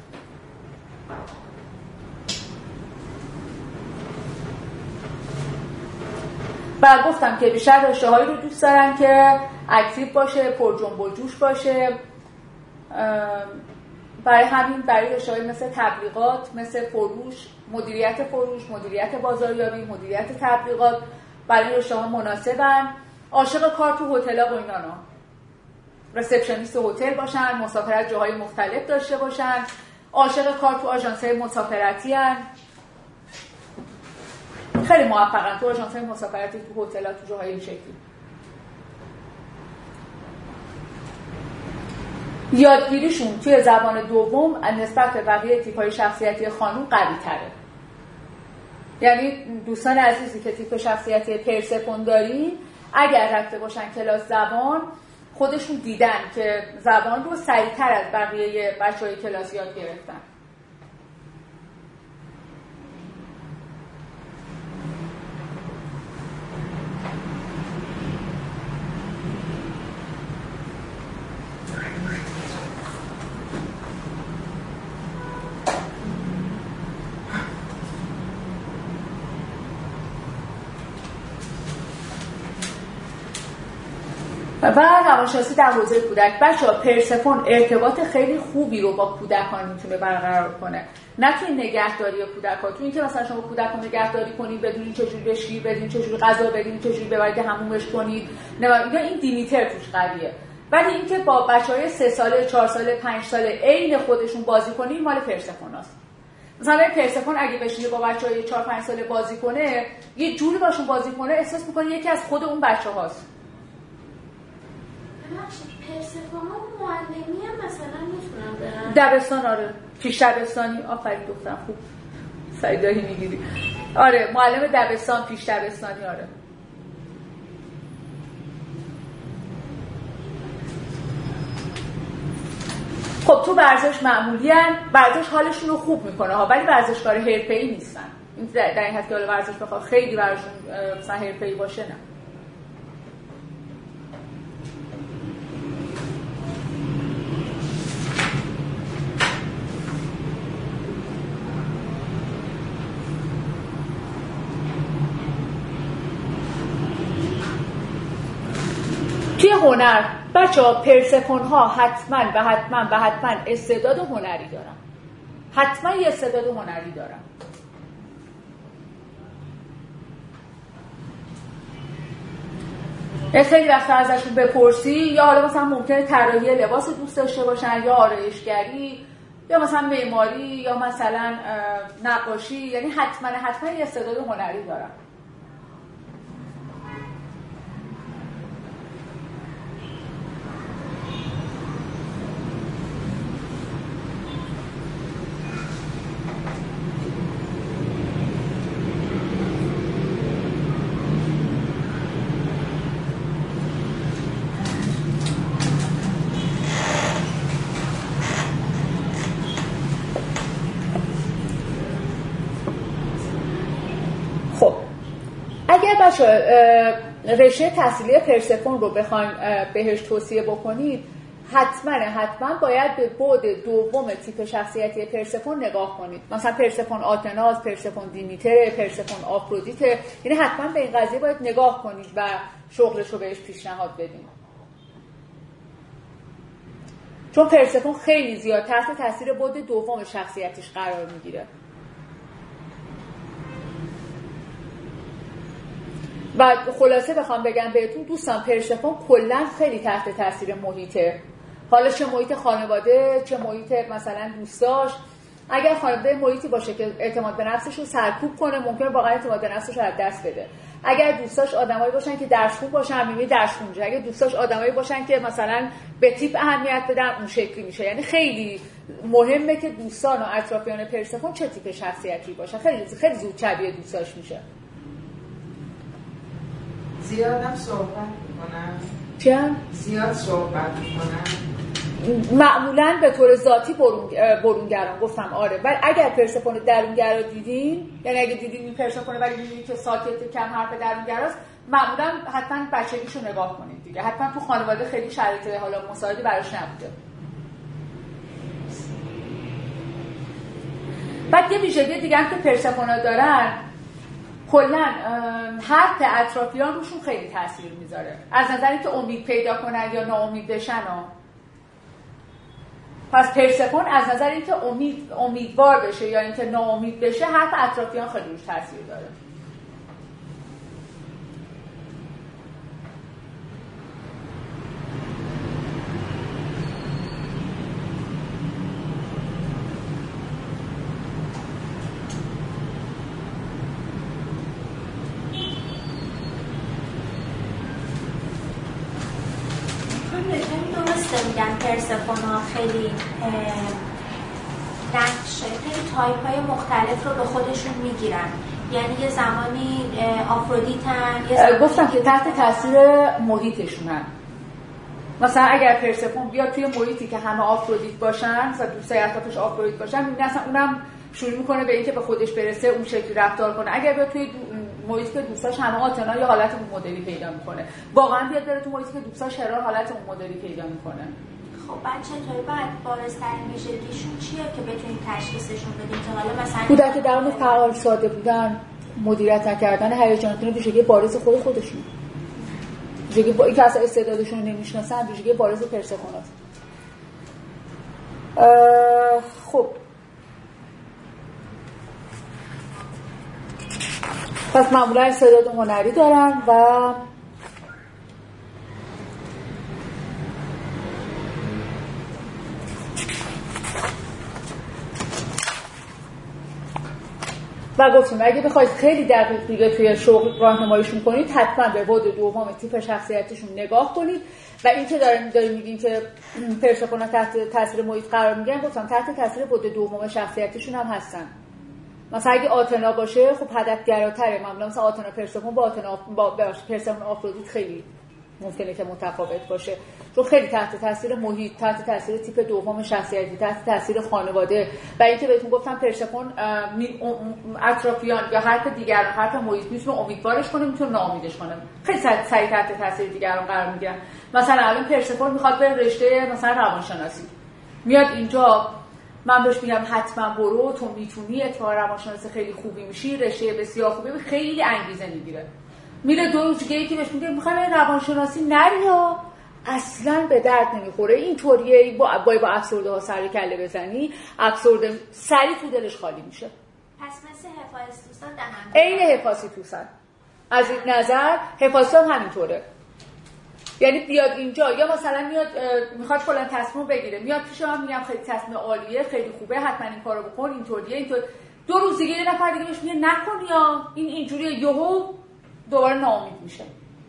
و گفتم که بیشتر رشته‌هایی رو دوست دارن که اکتیو باشه، پر جنب و جوش باشه. برای همین برای رشته‌های مثل تبلیغات، مثل فروش، مدیریت بازاریابی، مدیریت تبلیغات، برای رشته‌ها مناسبن. عاشق کار تو هتل‌ها و اینا، رسپشنیست هتل باشن، مسافرت جاهای مختلف داشته باشن، عاشق کار تو آژانس‌های مسافرتی ان. خیلی موفقن تو آژانس‌های مسافرتی، تو هتل‌ها، تو جاهای این شکلی. یادگیریشون توی زبان دوم نسبت به بقیه تیپ‌های شخصیتی خانم قوی‌تره. یعنی دوستان عزیزی که تیپ شخصیتی پرسپون داری، اگر رفته باشن کلاس زبان، خودشون دیدن که زبان رو سریع‌تر از بقیه بچه‌های کلاس یاد گرفتن. و روانشناسی در حوزه کودک. بچه‌ها پرسفون ارتباط خیلی خوبی رو با کودکان میتونه برقرار کنه، نه توی نگهداری کودک‌ها، توی اینکه مثلا شما کودک رو نگهداری کنید بدونین چجوری بشی، بدونین چجوری غذا بدین، چجوری ببرید حمومش کنید، نه این دیمیتر توش قویه. ولی اینکه با بچه‌های 3 ساله، 4 ساله، 5 ساله عین خودشون بازی کنید مال پرسفوناست. مثلا پرسفون اگه بشینه با بچه‌های 4 5 ساله بازی کنه، یه جوری باشون بازی کنه احساس می‌کنه یکی از خود اون بچه‌هاست. پرسفون معلمی هم مثلا میتونن برن دبستان. آره پیش دبستانی. آفرین دخترم خوب سعیدایی میگیری. آره معلم دبستان، پیش دبستانی. آره خب تو ورزش معمولی ان، ورزش حالشون رو خوب میکنه ها، ولی ورزشکار حرفه‌ای نیستن. این در این حد که حالا ورزش بخواد خیلی براشون مثلا حرفه‌ای باشه نه. توی هنر بچه‌ها پرسفون ها حتما استعداد هنری دارن. حتما یه استعداد هنری دارن. خیلی وقتا ازشون بپرسی یا حالا مثلا ممکنه طراحی لباس دوست داشته باشن یا آرایشگری یا مثلا معماری یا مثلا نقاشی، یعنی حتما یه استعداد هنری دارن. رشته تحصیلی پرسفون رو بخوایم بهش توصیه بکنید، حتما باید به بعد دوم تیپ شخصیتی پرسفون نگاه کنید. مثلا پرسفون آتناز، پرسفون دیمیتر، پرسفون آفرودیت، یعنی حتما به این قضیه باید نگاه کنید و شغلش رو بهش پیشنهاد بدید. چون پرسفون خیلی زیاد تحت تاثیر بعد دوم شخصیتش قرار میگیره. و خلاصه بخوام بگم بهتون دوستان، پرسفون کلا خیلی تحت تاثیر محیطه. حالا چه محیط خانواده، چه محیط مثلا دوستاش. اگر خانواده محیطی باشه که اعتماد به نفسش رو سرکوب کنه، ممکنه واقعا اعتماد به نفسش رو از دست بده. اگر دوستاش آدمایی باشن که درسخون باشن، میبینی درسخون میشه. اگر دوستاش آدمایی باشن که مثلا به تیپ اهمیت بدن، اون شکلی میشه. یعنی خیلی مهمه که دوستان و اطرافیان پرسفون چه تیپ شخصیتی باشن. خیلی زود شبیه دوستاش میشه. زیادم صحبت میکنن. چه؟ زیاد صحبت میکنن. معمولاً به طور ذاتی برونگران گفتم. آره، ولی اگر پرسفون درونگرا دیدین، یعنی اگه دیدین این پرسفون ولی دیدین که ساکت، کم حرف، درونگراست، معمولاً حتما بچگیشو نگاه کنید دیگه. حتما تو خانواده خیلی شرایط حالا مساعدی براش نبوده. بعد یه ویژگی دیگه هم که پرسفونا دارن، کلا حرف اطرافیان روشون خیلی تاثیر میذاره. از نظری که امید پیدا کنن یا ناامید بشن. پس پرسفون از نظر اینکه امیدوار بشه یا اینکه ناامید بشه، حرف اطرافیان خیلی روش تاثیر داره. میگن پرسفونا خیلی خیلی تایپ های مختلف رو به خودشون میگیرن. یعنی یه زمانی آفرودیتن، گفتم که تحت تاثیر محیطشونن. مثلا اگر پرسفون بیاد توی محیطی که همه آفرودیت باشن، مثلا دوستای اطرافش آفرودیت باشن، میبینه اصلا اونم شروع میکنه به اینکه به خودش برسه، اون شکلی رفتار کنه. اگر بیاد توی محیطی که دوستاش همه آتنا، یا حالت اون مدلی پیدا میکنه. واقعا بیاد بره تو محیطی که دوستاش هرار، حالت اون مدلی پیدا میکنه. خب بعد چطوری باید بارزترین ویژگیشون چیه که بتونیم تشخیصشون بدیم؟ که حالا مثلا کودک درون فعال، ساده بودن، مدیریت نکردن هیجاناتون ویژگی بارز خودشون. ویژگی با اینکه اصلا استعدادشون رو نمیشناسن ویژگی بارز پرسفوناست. خب پس معمولا استعداد هنری دارن و گفتیم اگه بخواید خیلی دقیق دیگه توی شغل راهنماییشون کنید حتما به بعد دوم تیپ شخصیتشون نگاه کنید و این که داریم میگیم که پرسفونا تحت تاثیر محیط قرار میگیرن، گفتم تحت تاثیر بعد دوم شخصیتشون هم هستن. مثلا اگه آتنا باشه خب هدفگراتره، معمولا مثلا آتنا پرسفون با پرسفون آفرودیت خیلی ممکنه که متفاوت باشه، چون خیلی تحت تاثیر محیط، تحت تاثیر تیپ دوم شخصیتی، تحت تاثیر خانواده و اینکه بهتون گفتم پرسفون اطرافیان یا حتی دیگران، حتی محیط میتونه امیدوارش کنه، میتونه ناامیدش کنه، خیلی سریع تحت تاثیر دیگران قرار میگیرن. مثلا الان پرسفون میخواد بره رشته مثلا روانشناسی، میاد اینجا من بهش میگم حتما برو، تو میتونی، اتفاقا روانشناسی خیلی خوبی میشی، رشته بسیار خوبی، خیلی انگیزه میگیره. میره دو روز دیگه یکی بهش میگه میخوای روانشناسی نری یا اصلا به درد نمیخوره، اینطوریه، با افسرده ها سر کله بزنی، افسرده سری تو دلش خالی میشه. پس مثل هفایستوسان دهن عین هفایستوسن از این نظر هفایستوس همینطوره، یعنی بیاد اینجا یا مثلا میاد میخواد فلان تصمیم بگیره، میاد پیش من میگم خیلی تصمیم عالیه، خیلی خوبه، حتما این کارو بکن، اینطوریه، دو روز دیگه یه نفر دیگه بهش میگه نکن یا این اینجوریه، یهو دوباره ناامید میشه.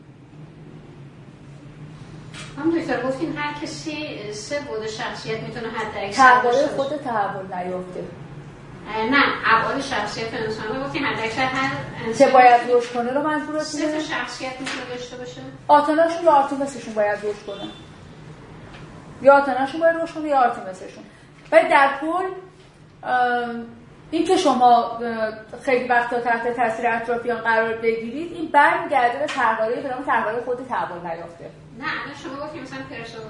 هم دکتر گفتین هر کسی سه بود شخصیت میتونه حد اکثر تحول خود تحول نیافته. نه ابعاد شخصیت انسان رو گفتین حد اکثر هر انسان که باید رشد کنه رو منظورتونه؟ سه تا شخصیت میتونه داشته باشه. آتناشون یا آرتیمسشون باید رشد کنه. یا آتناشون باید رشد کنه یا آرتیمسشون. ولی در کل این که شما خیلی وقتا تحت تاثیر اطرافیان قرار بگیرید این برمیگرده به طرحواره به نام طرحواره خود تحول نیافته. نه الان شما گفتید مثلا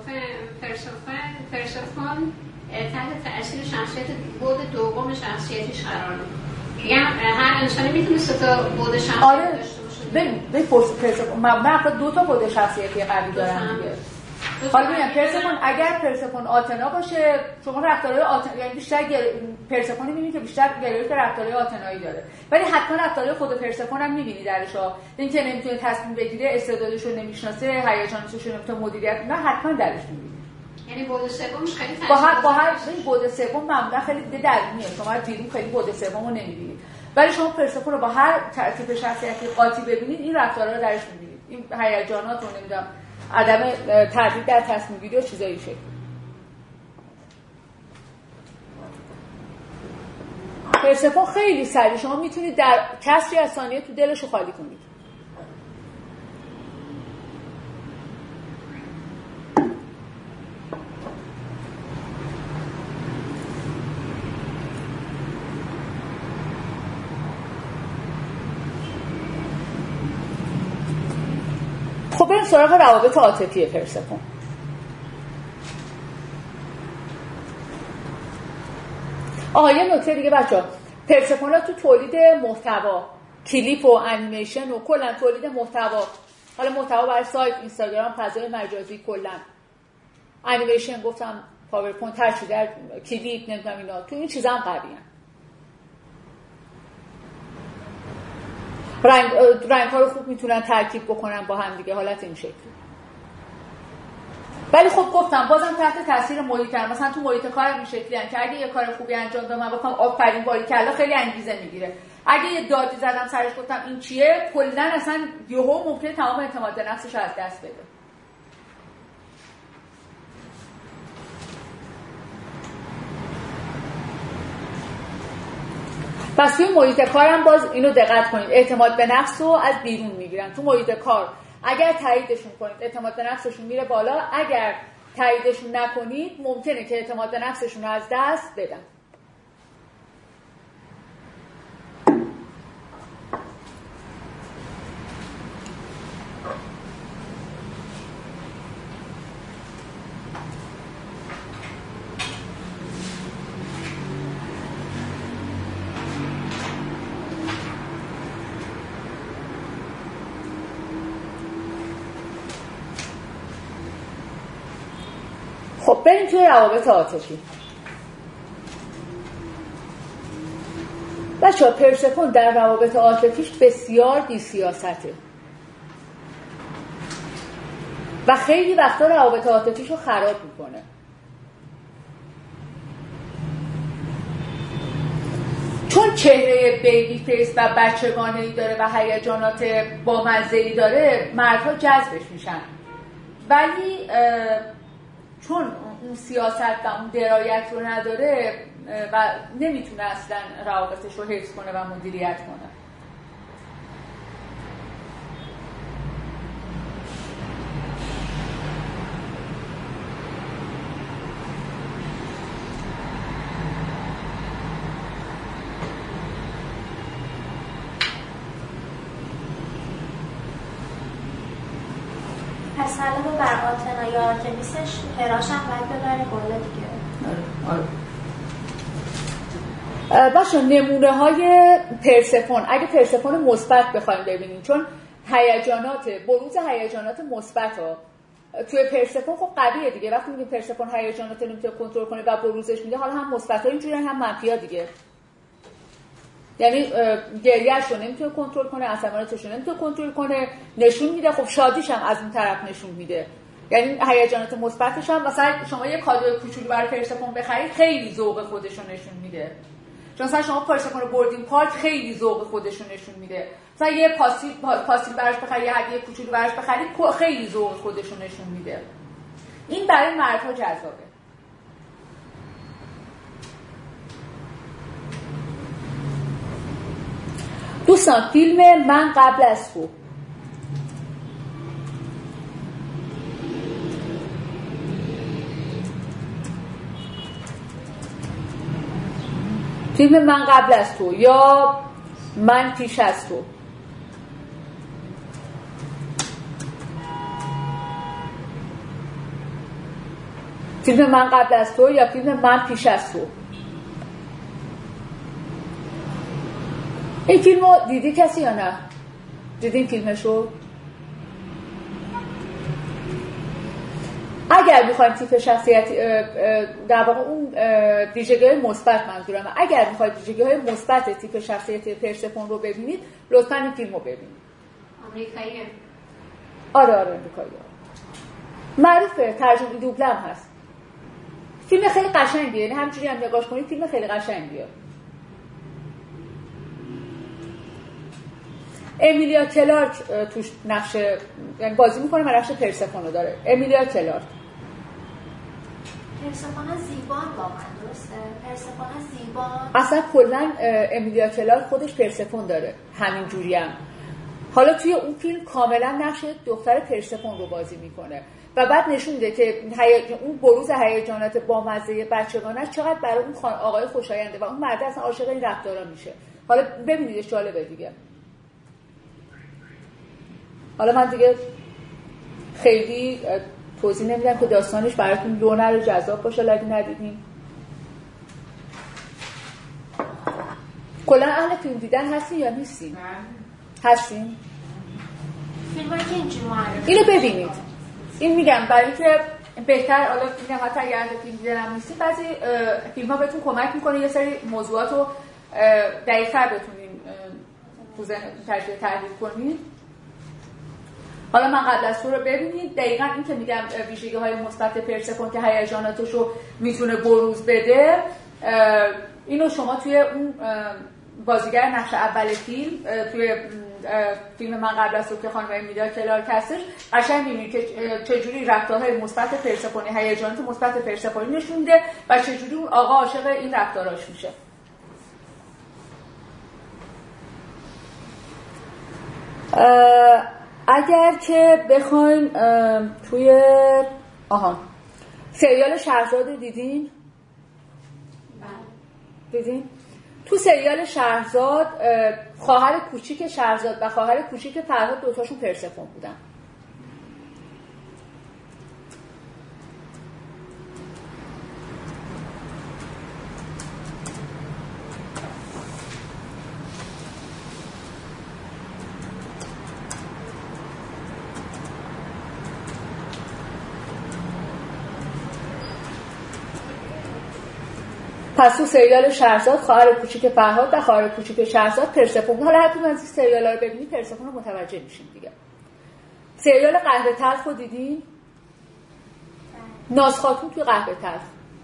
پرسفون تحت تاثیر شخصیت بعد دوم شخصیتیش قرار میگیره. یعنی هر انسانی میتونه سه تا بعد شخصیت داشته باشه. ببین پرسفون معمولا دو تا بعد شخصیتی قوی دارن دیگه. حالا میگم پرسفون اگر پرسفون آتنا باشه شما رفتارهای آتنا، یعنی بیشتر پرسفونی میبینید که بیشتر گرایش به رفتارهای آتنایی داره، ولی حتما رفتارهای خود پرسفون هم میبینی درش ها، اینکه نمیتونه تصمیم بگیره، استعدادش رو نمیشناسه، هیجانش رو نمیتونه مدیریت کنه، حتما درش میبینی. یعنی بعد سومش خیلی با هر این بعد سوم معمولا خیلی درونیه، شما بیرون خیلی بعد سومو نمیبینید، ولی شما پرسفون رو با هر ترتیب شخصیتی قاطی ببینید این رفتارها رو درش میبینید، این هیجانات رو نمیدونم عدم تردید در تصمیم گیری و چیزایی شکل. پرسفون خیلی سریع شما میتونید در کسری از ثانیه تو دلش رو خالی کنید. خب بریم سراغ روابط عاطفی پرسفون. یه نکته دیگه بچه‌ها، پرسفونا تو تولید محتوا، کلیپ و انیمیشن و کلا تولید محتوا، حالا محتوا برای سایت، اینستاگرام، فضای مجازی، کلا انیمیشن گفتم، پاورپوینت، هر چی در کلیپ نمیدونم اینا، تو این چیزا هم قویه. رنگ‌ها رو خوب میتونن ترکیب بکنن با هم دیگه، حالت این شکلی. ولی خب گفتم بازم تحت تاثیر محیطن، مثلا تو محیط کار این شکلی هست که اگه یه کار خوبی انجام دادم من بکنم آفرین باریکلا، خیلی انگیزه میگیره. اگه یه دادی زدم سرش گفتم این چیه، کلا اصلا یهو ممکنه تمام اعتماد به نفسش از دست بده. پس توی محیط کارم باز اینو دقت کنید، اعتماد به نفس رو از بیرون میگیرن. تو محیط کار اگر تاییدشون کنید اعتماد به نفسشون میره بالا، اگر تاییدشون نکنید ممکنه که اعتماد به نفسشون رو از دست بدن. خب بریم توی روابط عاطفی. بچه‌ها پرسفون در روابط عاطفیش بسیار بی‌سیاسته و خیلی وقتا روابط عاطفیش رو خراب میکنه. چون چهره بیبی فیس و بچگانه‌ای داره و هیجانات بامزه‌ای داره، مردها جذبش میشن. ولی چون اون سیاست و اون درایت رو نداره و نمیتونه اصلا روابطش رو حفظ کنه و مدیریت کنه. پس علاوه بر آتنا یا آرتمیسش هراش هم باید ببره بالا دیگه. باشه نمونه های پرسفون، اگه پرسفون مثبت بخوایم ببینیم، چون بروز هیجانات مثبت ها توی پرسفون خب قویه دیگه. وقتی میگیم پرسفون هیجانات رو نمیتونه کنترل کنه و بروزش میده، حالا هم مثبت ها اینجوری هم منفی ها دیگه. یعنی گریه‌اش رو نمیتونه کنترل کنه، عصبانیتش رو نمیتونه کنترل کنه، نشون میده. خب شادیش هم از اون طرف نشون میده. یعنی هیجانات مثبتش هم مثلا شما یه کادوی کوچولو برای پرسفون بخرید خیلی ذوق خودش رو نشون میده. چون مثلا شما پرسفون رو بردین پارک خیلی ذوق خودش رو نشون میده. مثلا یه پاستیل براش بخرید، یه هدیه کوچولو براش بخرید خیلی ذوق خودش رو نشون میده. این برای مردها جذابه. دوستان فیلم من قبل از تو، فیلم من قبل از تو یا من پیش از تو، فیلم من قبل از تو یا فیلم من پیش از تو، این فیلم رو دیدی کسی یا نه؟ دیدین فیلمشو؟ اگر میخوایم تیپ شخصیتی در واقع اون ویژگی‌های مثبت منظورم، اگر میخواید ویژگی‌های مثبت تیپ شخصیتی پرسفون رو ببینید لطفاً این فیلم رو ببینید. آمریکاییه؟ آره آمریکاییه، معروفه، ترجمه دوبله هم هست. فیلم خیلی قشنگیه، یعنی همینجوری هم نگاش کنید فیلم خیلی قشنگیه. امیلیا کلارک توش نقش، یعنی بازی میکنه و نقش پرسفون رو داره. امیلیا کلارک. پرسفون زیبان واقعا درسته؟ پرسفون زیبان. اصلا کلا امیلیا کلارک خودش پرسفون داره، همین جوری هم. حالا توی اون فیلم کاملا نقش دختر پرسفون رو بازی میکنه و بعد نشون میده که اون بروز هیجانات بامزه بچگانش چقدر برای اون آقای خوشاینده و اون مرد اصلا عاشق این رفتارا میشه. حالا ببینیدش، جالبه دیگه. حالا من دیگه خیلی توضیح نمیدم که داستانش براتون لو نره، جذاب باشه اگه ندیدین. کلا اهل فیلم دیدن هستین یا نیستین؟ هستین؟ فیلمایی که اینجوری معرفی اینو ببینید. این میگم برای اینکه بهتر، حالا میگم حتی اگه اهل فیلم دیدن هم نیستین، بعضی فیلم‌ها بهتون کمک میکنه یه سری موضوعات رو دقیق‌تر بتونین تو ذهنتون تحلیل کنید. حالا من قبل از تو رو ببینید. دقیقاً این که میگم ویژگی‌های مثبت پرسفون که هیجاناتش رو میتونه بروز بده، اینو شما توی اون بازیگر نقش اول فیلم، توی فیلم من قبل از تو که خانم امیلیا کلارک هستش، قشنگ می‌بینید که چجوری رفتارهای مثبت پرسفونی، هیجانات مثبت پرسفونی نشون میده و چجوری اون آقا عاشق این رفتاراش میشه. اگر که بخوایم توی سریال شهرزاد دیدین؟ دیدین؟ تو سریال شهرزاد خواهر کوچیک شهرزاد و خواهر کوچیک فرهاد دوتاشون پرسفون بودن. پس تو سریال شهرزاد خواهر کوچیک فرهاد و خواهر کوچیک شهرزاد پرسفون. حالا هر کدوم از این سریالا رو ببینید پرسفون رو متوجه میشین دیگه. سریال قهوه تلخ رو دیدین؟ ناز خاتون توی قهوه تلخ.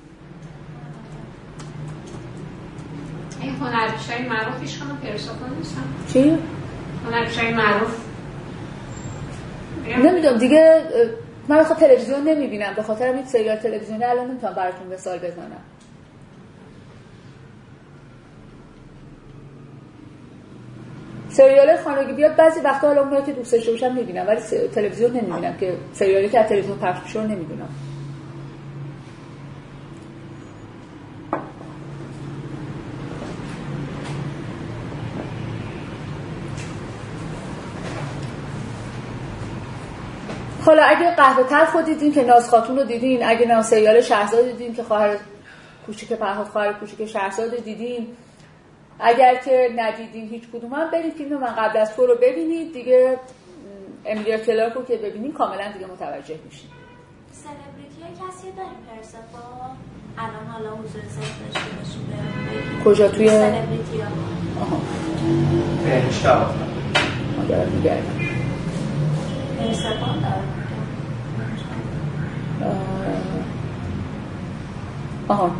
این هنرپیشه‌های معروفیش کنم پرسفون نیستم. چی؟ هنرپیشه‌های معروف. نمیدونم دیگه، من بخاطر تلویزیون نمیبینم، به خاطر این سریال تلویزیونی الان نمیتونم براتون مثال بزنم. سریال خانگی بیاد بعضی وقتا حالا اونایی که دوست داشته باشم میبینم، ولی تلویزیون نمیبینم، که سریالی که از تلویزیون پخش میشه رو نمیدونم. حالا اگه قهوه تلخ رو دیدین که ناز خاتون رو دیدین، اگه نه سریال شهرزاد دیدین که خواهر کوچیک فرهاد خواهر کوچیک شهرزاد دیدین، اگر که ندیدین هیچ کدوم هم برید فیلم من قبل از تو رو ببینید دیگه. امیلیا کلارک رو که ببینین کاملا دیگه متوجه میشین. سلبریتی ها کسی داریم پرسفون؟ الان حالا حضور ذهن داشته باشیم کجا توی سلبریتی ها؟ آها بهشتا ما دارم میگردم پرسفون دارم. آها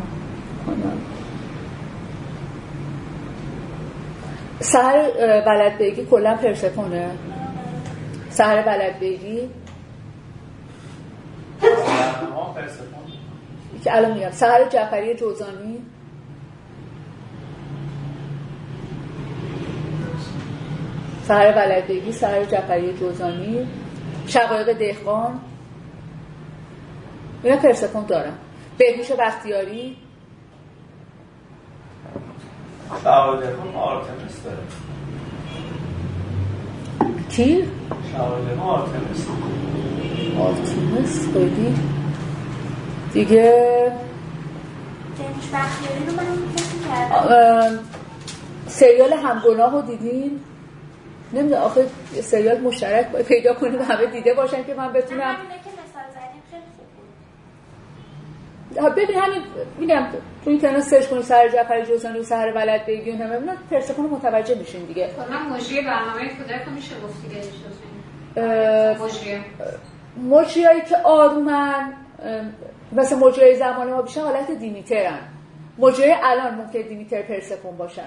سحر بلدبگی کلا پرسفونه. سحر بلدبگی که الان میگم سحر جعفری جوزانی، سحر بلدبگی، سحر جعفری جوزانی، شقایق دهقان، اینا پرسفون دارن. بهنوش بختیاری، شقایق دهقان آرتمیس داره. کی؟ شقایق دهقان آرتمیس. آرتمیس خیلی دیگه. بهنوش بختیاری رو من فکر کردم. سریال همگناه رو دیدین؟ نمیدونم آخه سریال مشترک پیدا کنیم همه دیده باشن که من بتونم. همینه که مثال زدیم خیلی خوب بود. ببین همین میگم تو اینترنت سرچ کنید سحر جعفری جوزانی و سحر بلدبگی و همه اینا پرسفون رو متوجه میشین دیگه. من مجری برنامه کودک رو میشه گفت دیگه. مجریایی که آرومن مثل مجری زمان ما بیشتر حالت دیمیترن. مجری الان ممکنه دیمیتر پرسفون باشن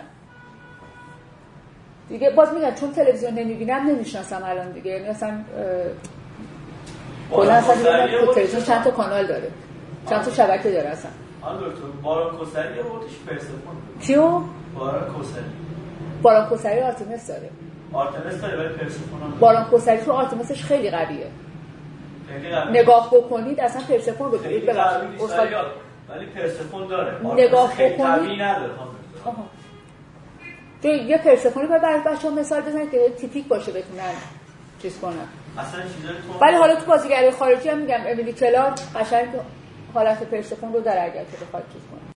دیگه. باز میگم چون تلویزیون نمیبینم نمیشناسم الان دیگه. مثلا کلا اصلا تلویزیون چند تا کانال داره، چند تا شبکه داره اصلا. آن دکتر باران کوثری بودش پرسفون. کیو؟ باران کوثری. باران کوثری آرتمیس داره. آرتمیس داره ولی پرسفون هم. باران کوثری تو آرتمیسش خیلی قویه. نگاه بکنید اصلا پرسفون رو ببینید ولی پرسفون داره. نگاه خیلی بکنید. قوی نداره. یه پرسفونی برای بچه‌ها مثال بزنید که تیپیک باشه بتونن چیز کنن. اصلا چیزای تو ولی حالا تو بازیگرای خارجی هم میگم امیلی کلارک قشنگ حالت پرسفون رو داره اگر که بخواد چیز کنه.